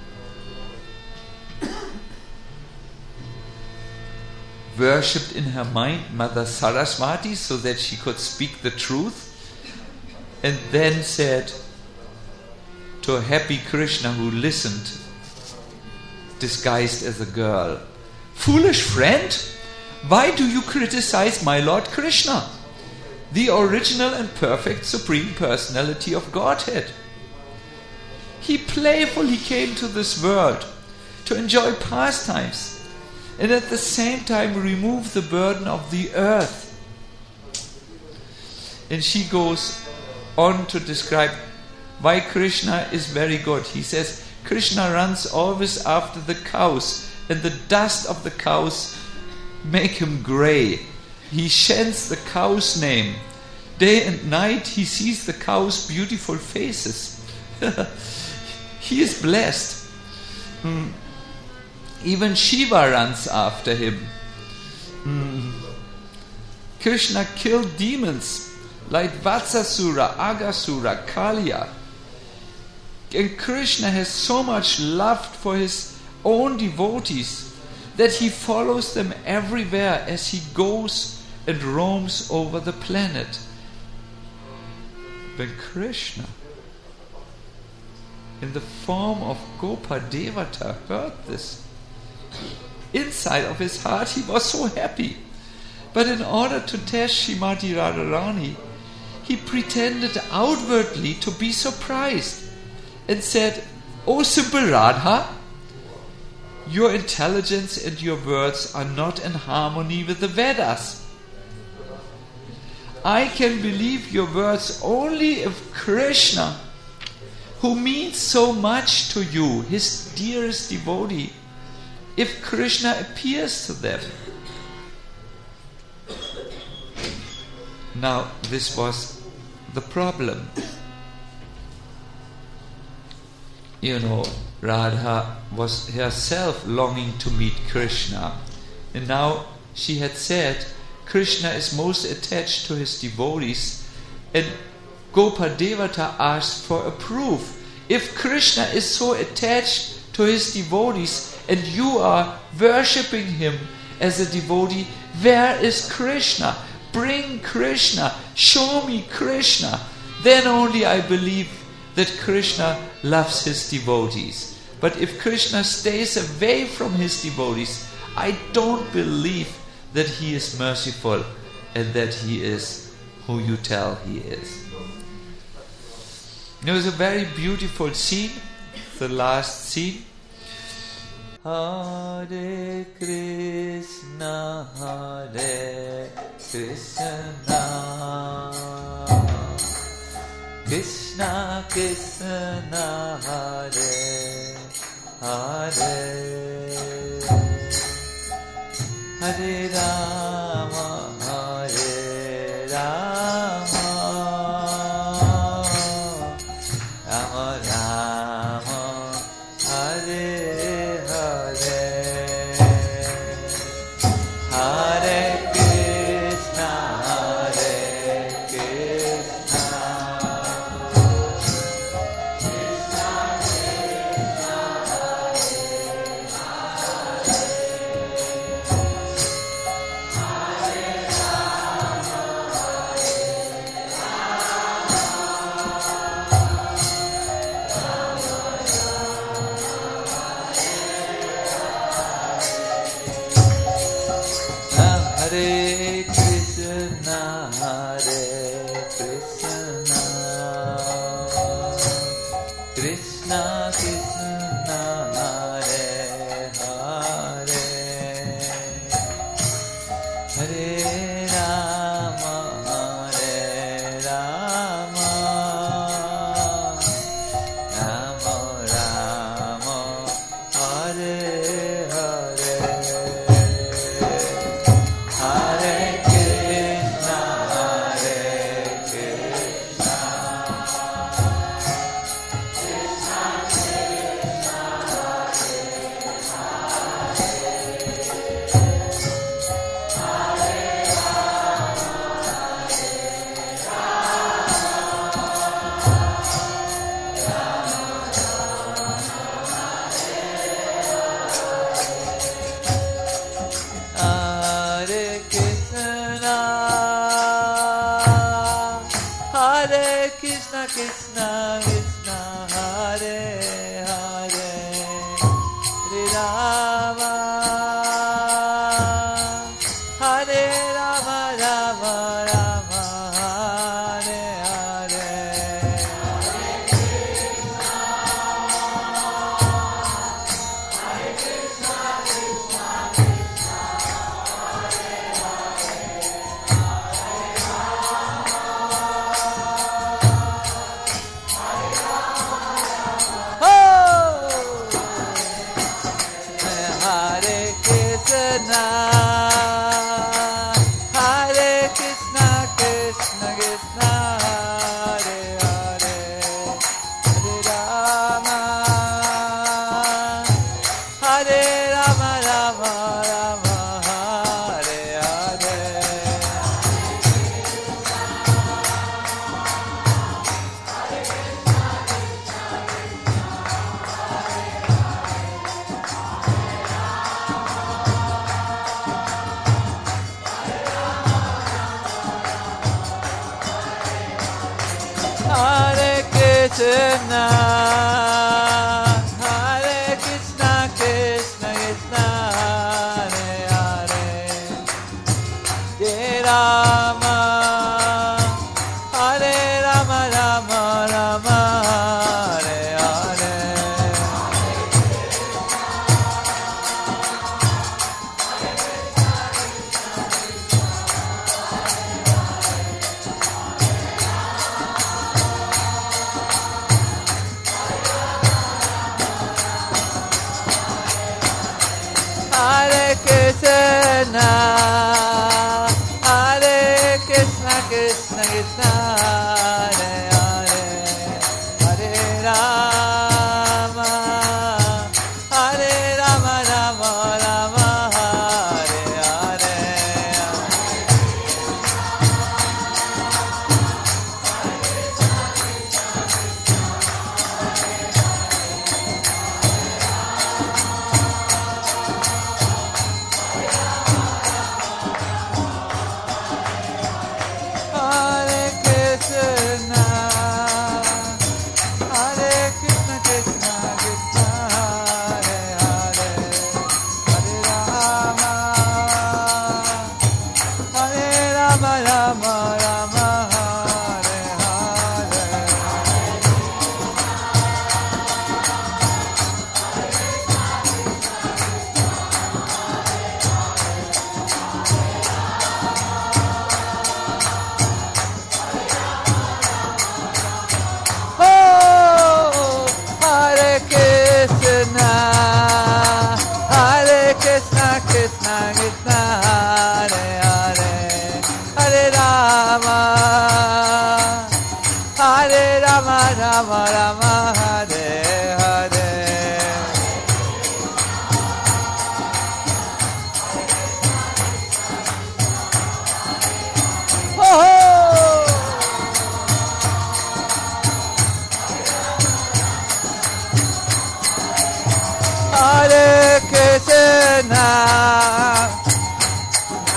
Worshipped in her mind Mother Saraswati so that she could speak the truth, and then said to a happy Krishna who listened, disguised as a girl, "Foolish friend, why do you criticize my Lord Krishna, the original and perfect Supreme Personality of Godhead? He playfully came to this world to enjoy pastimes and at the same time remove the burden of the earth." And she goes on to describe why Krishna is very good. He says, Krishna runs always after the cows, and the dust of the cows make him grey. He chants the cow's name. Day and night he sees the cow's beautiful faces. He is blessed. Even Shiva runs after him. Krishna killed demons like Vatsasura, Agasura, Kaliya. And Krishna has so much love for his own devotees that he follows them everywhere as he goes and roams over the planet. When Krishna, in the form of Gopa Devata, heard this, inside of his heart he was so happy. But in order to test Srimati Radharani, he pretended outwardly to be surprised and said, "O simple Radha, your intelligence and your words are not in harmony with the Vedas. I can believe your words only if Krishna, who means so much to you, his dearest devotee, if Krishna appears to them." Now, this was the problem. Radha was herself longing to meet Krishna. And now she had said, Krishna is most attached to his devotees. And Gopadevata asked for a proof. If Krishna is so attached to his devotees and you are worshipping him as a devotee, where is Krishna? Bring Krishna. Show me Krishna. Then only I believe that Krishna loves his devotees. But if Krishna stays away from his devotees, I don't believe that he is merciful and that he is who you tell he is. It was a very beautiful scene, the last scene. Hare Krishna, Hare Krishna, Krishna Krishna, Hare Hare, Hare Rama, Hare Rama, Rama Rama, Hare Hare, Hare Krishna, Hare Krishna, Hare Krishna, Hare Krishna, Krishna Krishna, Hare Hare, Hare Rama, Hare Rama, Rama Rama, Hare Hare, Hare Krishna, Hare Krishna, Hare Krishna, Hare Krishna, Krishna Krishna, Hare Hare, Hare Rama, Hare Rama, Rama Rama, Hare Hare. Hare Krishna, Hare Krishna, Krishna Krishna, Hare Hare, Hare Rama, Hare Rama, Rama Rama, Hare Hare. Hare Krishna, Hare Krishna, Krishna Krishna, Hare Hare, Hare Rama, Hare Rama, Rama Rama, Hare Hare. Hare Krishna, Hare Krishna, Krishna Krishna, Hare Hare, Hare Rama,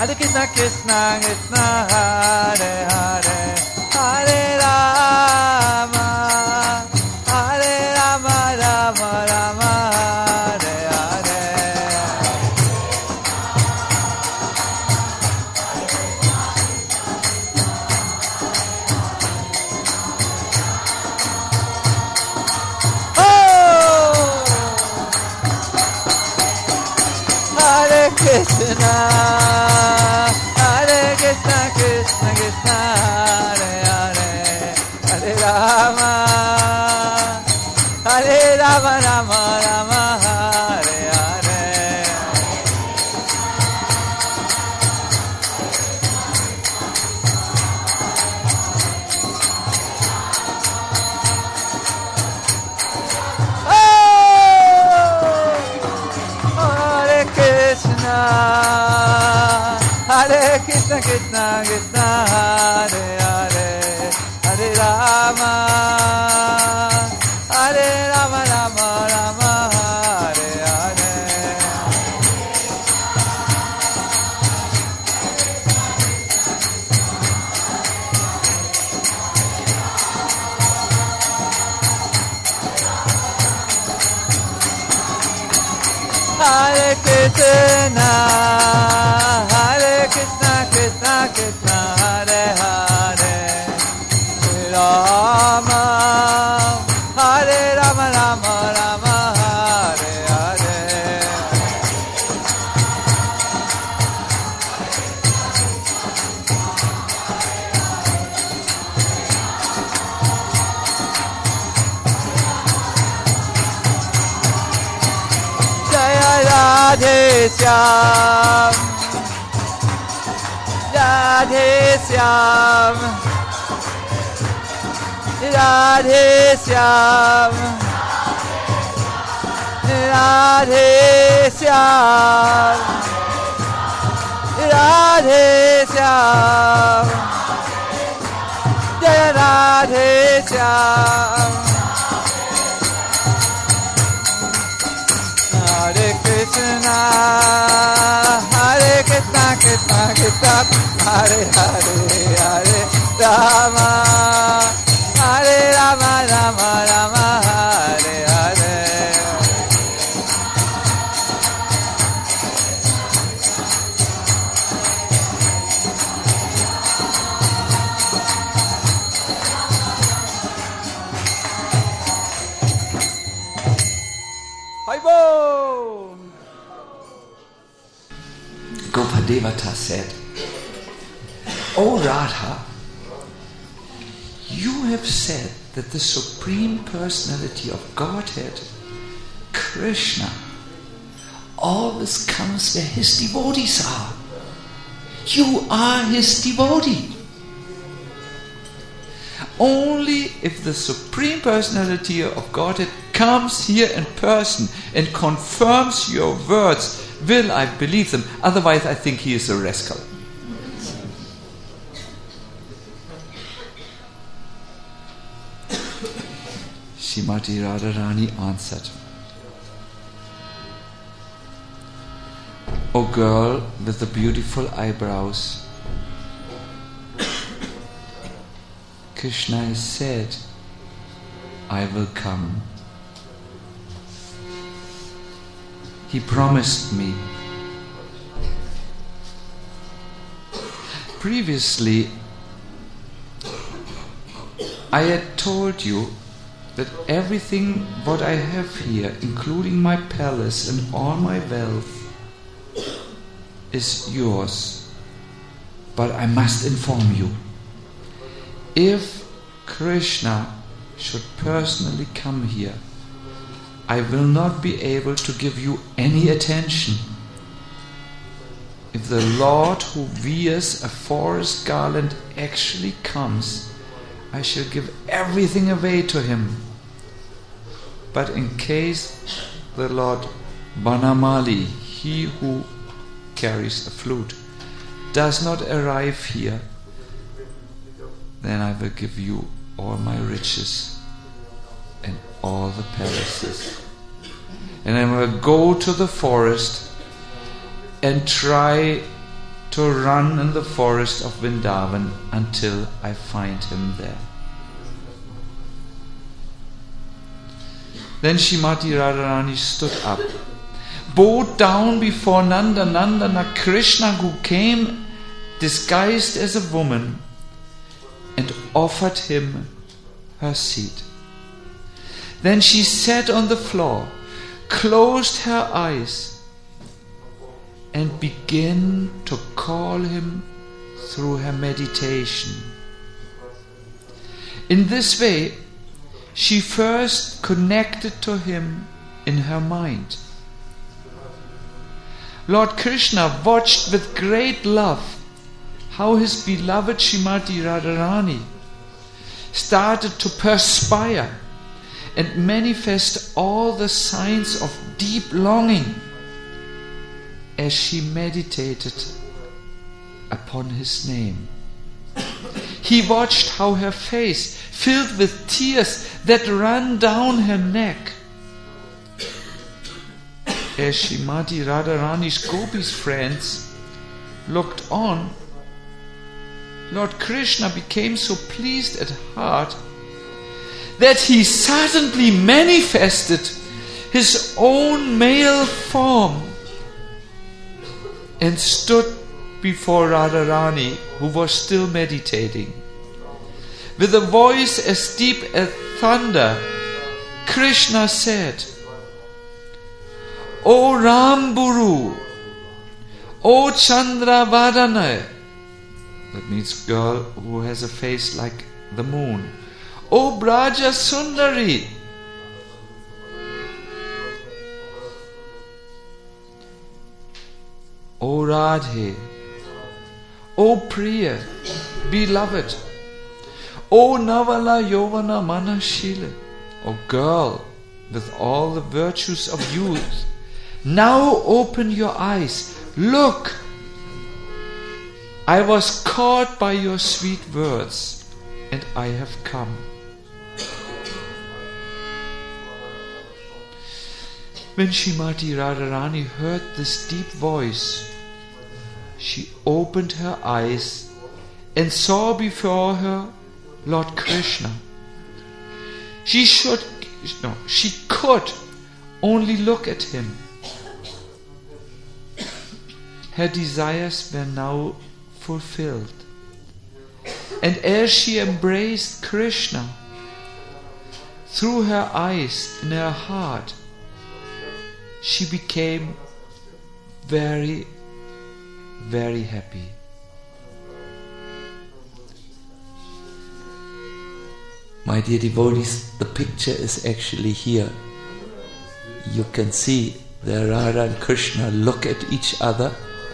Hare Krishna, Krishna Krishna, Hare Hare, Hare Rama, Hare Rama, Rama Rama, Hare Hare. Oh, Hare Krishna, Hare Krishna, Krishna Krishna, Hare Hare, Hare Rama, Hare Rama, Rama Rama, Hare Hare. Oh, Hare Krishna, Hare Krishna, Krishna Krishna, Hare Hare, Hare Rama, Hare Rama, Rama Rama, Hare Hare. Hare Krishna, Hare Krishna, Krishna Krishna, Hare Hare, Hare Rama, Hare Rama, Rama Rama, Hare Hare. Jaya Radhe Shyam, Radhe Shyam, Radhe Shyam, Radhe Shyam, Radhe Shyam, Jaya Radhe Shyam. Hare Krishna, Hare Krishna, Krishna Krishna, Hare Hare, Hare Rama, Hare Rama, Rama Rama, Hare Hare. Haibo! Gopadevata said, O Radha, you have said that the Supreme Personality of Godhead, Krishna, always comes where his devotees are. You are his devotee. Only if the Supreme Personality of Godhead comes here in person and confirms your words will I believe them. Otherwise I think he is a rascal. Srimati Radharani answered, O girl with the beautiful eyebrows, Krishna has said, I will come. He promised me. Previously, I had told you that everything what I have here, including my palace and all my wealth, is yours. But I must inform you, if Krishna should personally come here, I will not be able to give you any attention. If the Lord who wears a forest garland actually comes, I shall give everything away to him. But in case the Lord Banamali, he who carries a flute, does not arrive here, then I will give you all my riches and all the palaces. And I will go to the forest and try to run in the forest of Vrindavan until I find him there. Then Srimati Radharani stood up, bowed down before Nanda Krishna, who came disguised as a woman, and offered him her seat. Then she sat on the floor, closed her eyes, and began to call him through her meditation. In this way, she first connected to him in her mind. Lord Krishna watched with great love how his beloved Srimati Radharani started to perspire and manifest all the signs of deep longing as she meditated upon his name. He watched how her face filled with tears that ran down her neck. As Srimati Radharani's gopis friends looked on, Lord Krishna became so pleased at heart that he suddenly manifested his own male form and stood before Radharani, who was still meditating. With a voice as deep as thunder, Krishna said, "O Ramburu, O Chandravadana," that means girl who has a face like the moon, "O Braja Sundari, O Radhe, O Priya, beloved, O Navala Yovana Manashila, O girl with all the virtues of youth, now open your eyes, look, I was caught by your sweet words, and I have come." When Srimati Radharani heard this deep voice, she opened her eyes and saw before her Lord Krishna. She could only look at him. Her desires were now fulfilled. And as she embraced Krishna, through her eyes and her heart, she became very, very happy. My dear devotees, the picture is actually here. You can see that Radha and Krishna look at each other,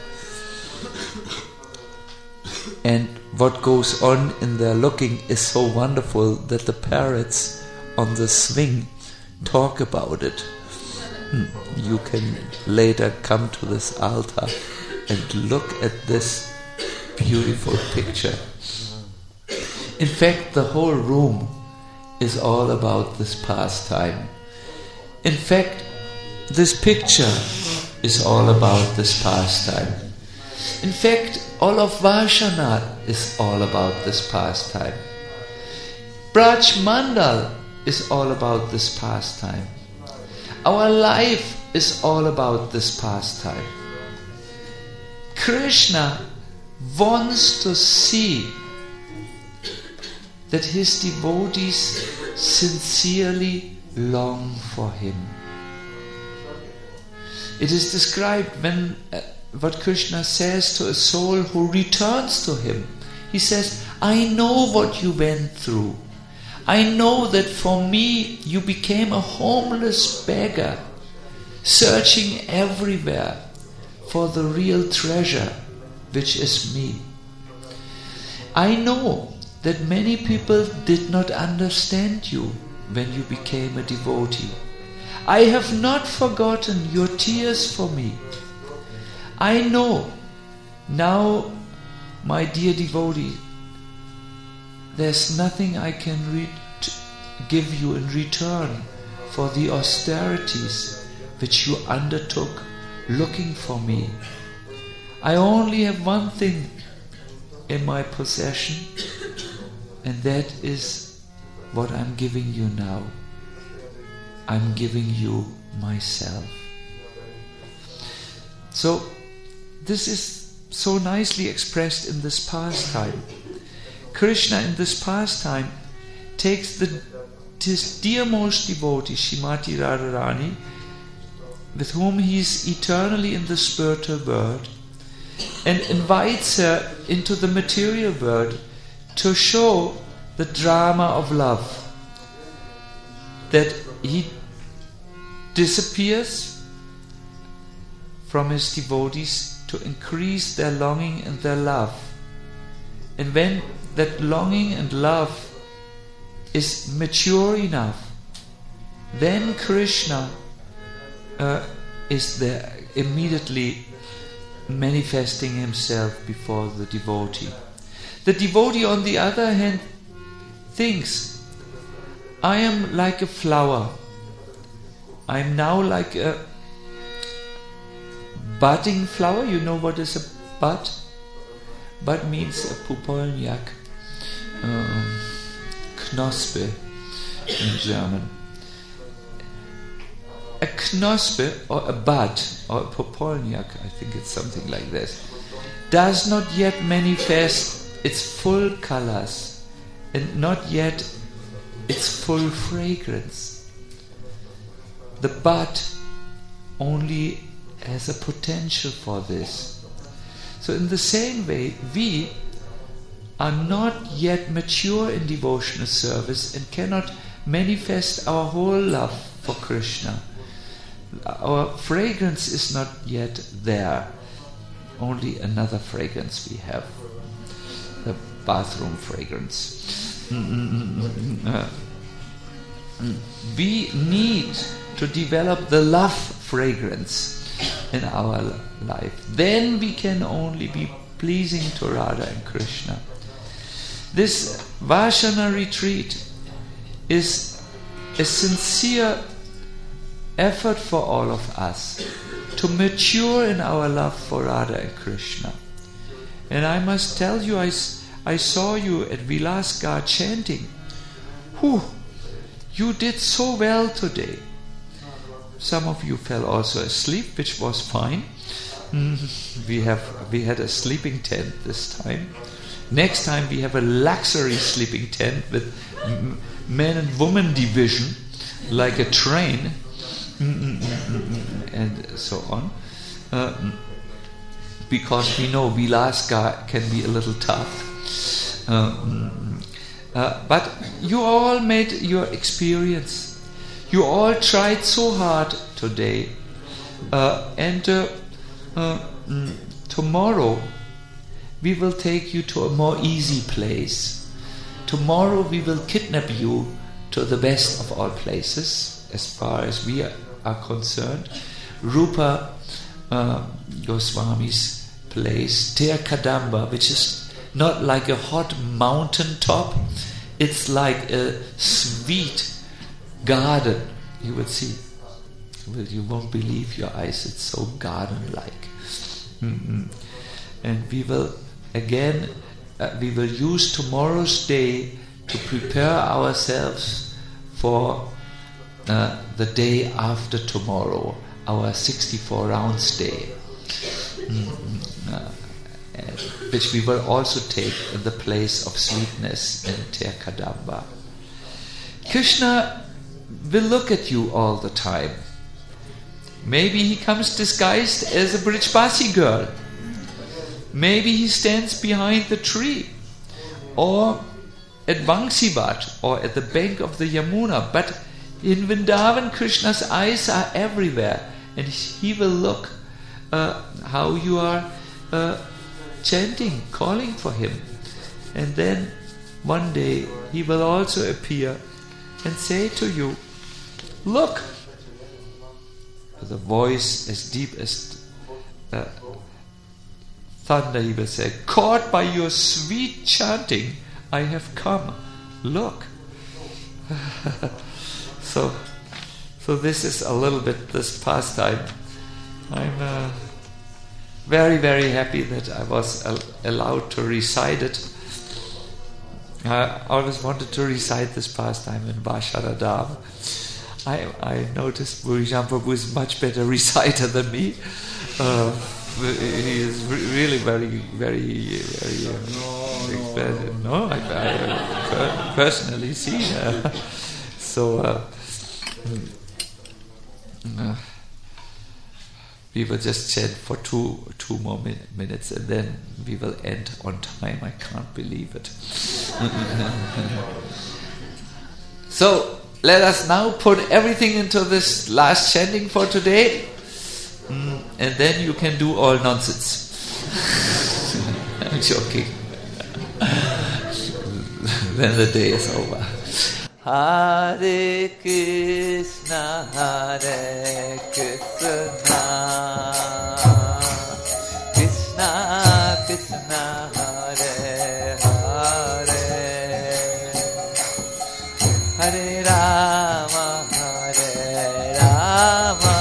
and what goes on in their looking is so wonderful that the parrots on the swing talk about it. You can later come to this altar and look at this beautiful picture. In fact, the whole room is all about this pastime. In fact, this picture is all about this pastime. In fact, all of Vaishnav is all about this pastime. Braj Mandal is all about this pastime. Our life is all about this pastime. Krishna wants to see that his devotees sincerely long for him. It is described when what Krishna says to a soul who returns to him. He says, "I know what you went through. I know that for me you became a homeless beggar, searching everywhere for the real treasure, which is me. I know that many people did not understand you when you became a devotee. I have not forgotten your tears for me. I know now, my dear devotee, there's nothing I can give you in return for the austerities which you undertook looking for me. I only have one thing in my possession, and that is what I'm giving you now. I'm giving you myself. So this is so nicely expressed in this pastime. Krishna in this pastime takes his dearmost devotee, Srimati Radharani, with whom he is eternally in the spiritual world, and invites her into the material world to show the drama of love. That he disappears from his devotees to increase their longing and their love. And when that longing and love is mature enough, then Krishna is there immediately manifesting himself before the devotee. The devotee, on the other hand, thinks, I am like a flower. I am now like a budding flower. You know what is a bud? Bud means a Pupolnjak, Knospe in German. A Knospe, or a bud, or a Pupolnjak, I think it's something like this, does not yet manifest its full colors and not yet its full fragrance. The bud only has a potential for this. So in the same way, we are not yet mature in devotional service and cannot manifest our whole love for Krishna. Our fragrance is not yet there. Only another fragrance we have, the bathroom fragrance. We need to develop the love fragrance in our life. Then we can only be pleasing to Radha and Krishna. This Vashana retreat is a sincere effort for all of us to mature in our love for Radha and Krishna. And I must tell you, I saw you at Vilasgarh chanting. You did so well today. Some of you fell also asleep, which was fine. We had a sleeping tent this time. Next time we have a luxury sleeping tent with men and women division, like a train, and so on. Because we know Vilasgarh can be a little tough. But you all made your experience. You all tried so hard today. And tomorrow we will take you to a more easy place. Tomorrow we will kidnap you to the best of all places, as far as we are concerned. Rupa Goswami's place, Ter Kadamba, which is not like a hot mountain top, it's like a sweet garden. You will see. Well, you won't believe your eyes, it's so garden-like. And we will again, we will use tomorrow's day to prepare ourselves for the day after tomorrow, our 64 rounds day, which we will also take in the place of sweetness in Ter Kadamba. Krishna will look at you all the time. Maybe he comes disguised as a Brijbasi girl. Maybe he stands behind the tree, or at Vangsivat, or at the bank of the Yamuna. But in Vrindavan, Krishna's eyes are everywhere, and he will look how you are chanting, calling for him. And then one day he will also appear and say to you, look, with a voice as deep as thunder, he will say, caught by your sweet chanting, I have come, look. So this is a little bit this pastime. I'm very, very happy that I was allowed to recite it. I always wanted to recite this pastime in Basharadam. I noticed Bhurijam Prabhu is a much better reciter than me. He is really very, very, very expensive. No, I personally see. We will just chat for two more minutes and then we will end on time. I can't believe it. So, let us now put everything into this last chanting for today, and then you can do all nonsense. I'm joking. Then the day is over. Hare Krishna, Hare Krishna, Krishna Krishna, Hare Hare, Hare Rama, Hare Rama,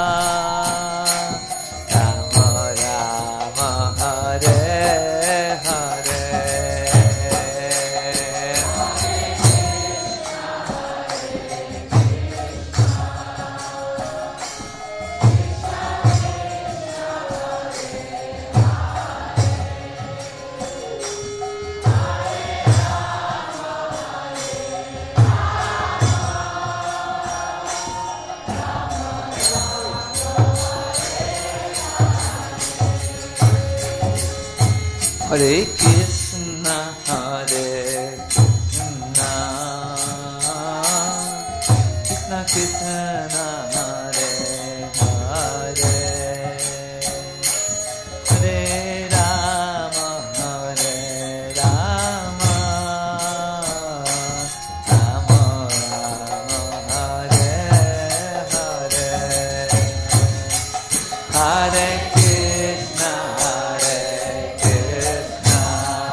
Rama Rama, Hare Hare. Hare Krishna, Hare Krishna, Krishna Krishna, Hare Hare, Hare Rama, Hare Rama, Rama Rama, Hare Hare, Hare Krishna, Hare Krishna,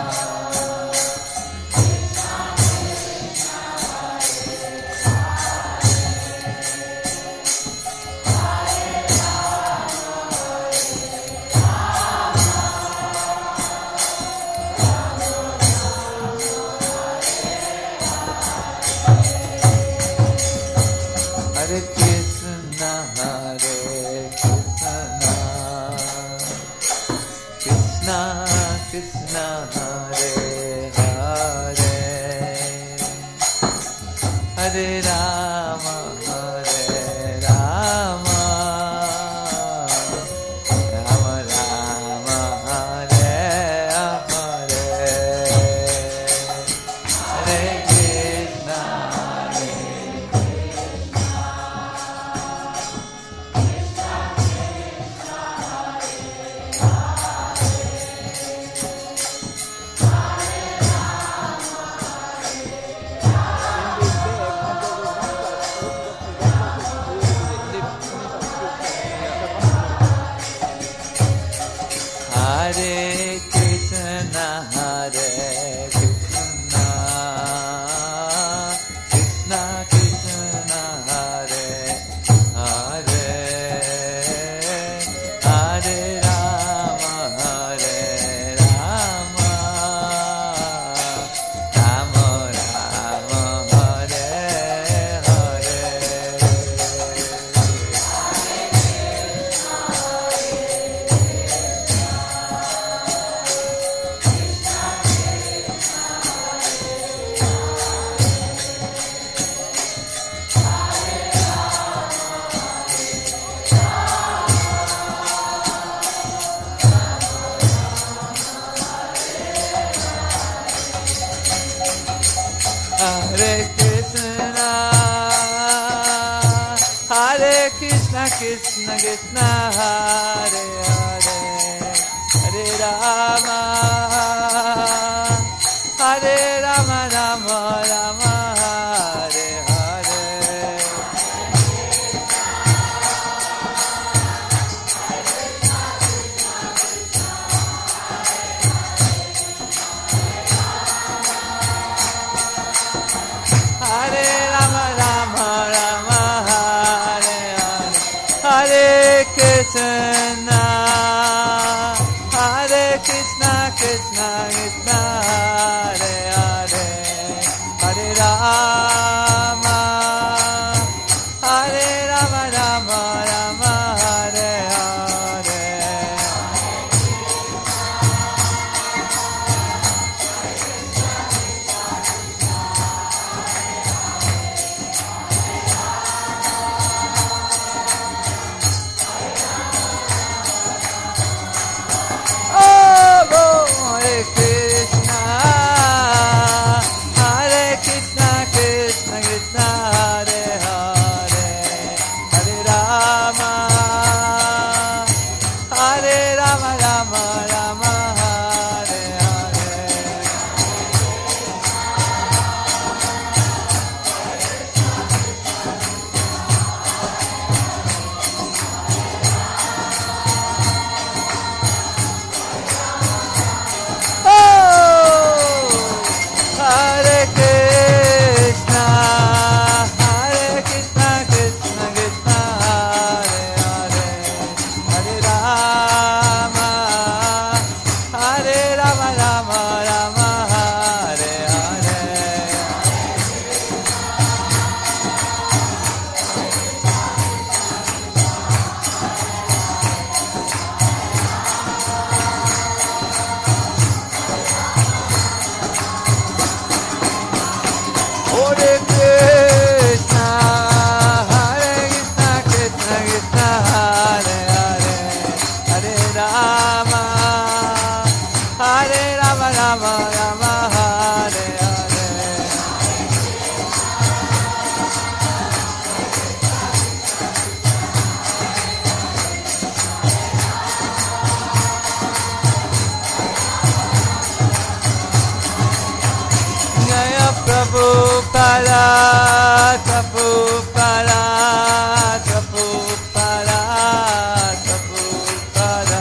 Hare Krishna, Hare Krishna, Krishna Krishna, Hare Hare, Hare Rama, Hare Rama, Rama Rama, Hare Hare, Hare Krishna, Hare Krishna, Hare Krishna, Krishna Krishna, Hare Hare, Hare Rama, Hare Rama, Rama Rama, Hare Hare. Hare Krishna, Hare Krishna, Krishna Krishna, Hare Hare, Hare Rama, Hare Rama, Rama Rama, Hare Hare. Hare Rama, Rama Rama, Hare Hare, Hare Krishna. Rama Rama Hare Hare Jaya Prabhupada Prabhupada Prabhupada Prabhupada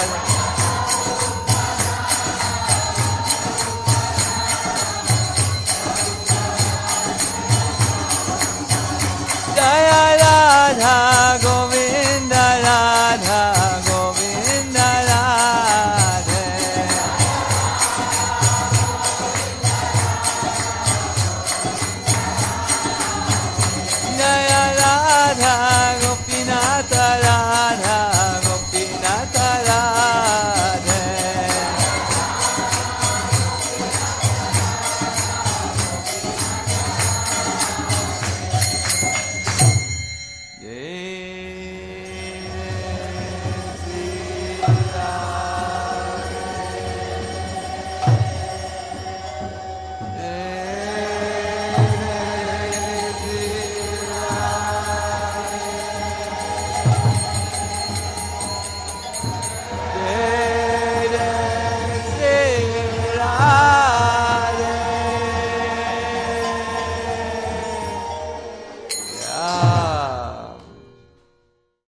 Jaya Radha Govinda Radha Govinda Radhe Jaya Radha Gopinatha Radha Gopinatha Radhe Jai Sri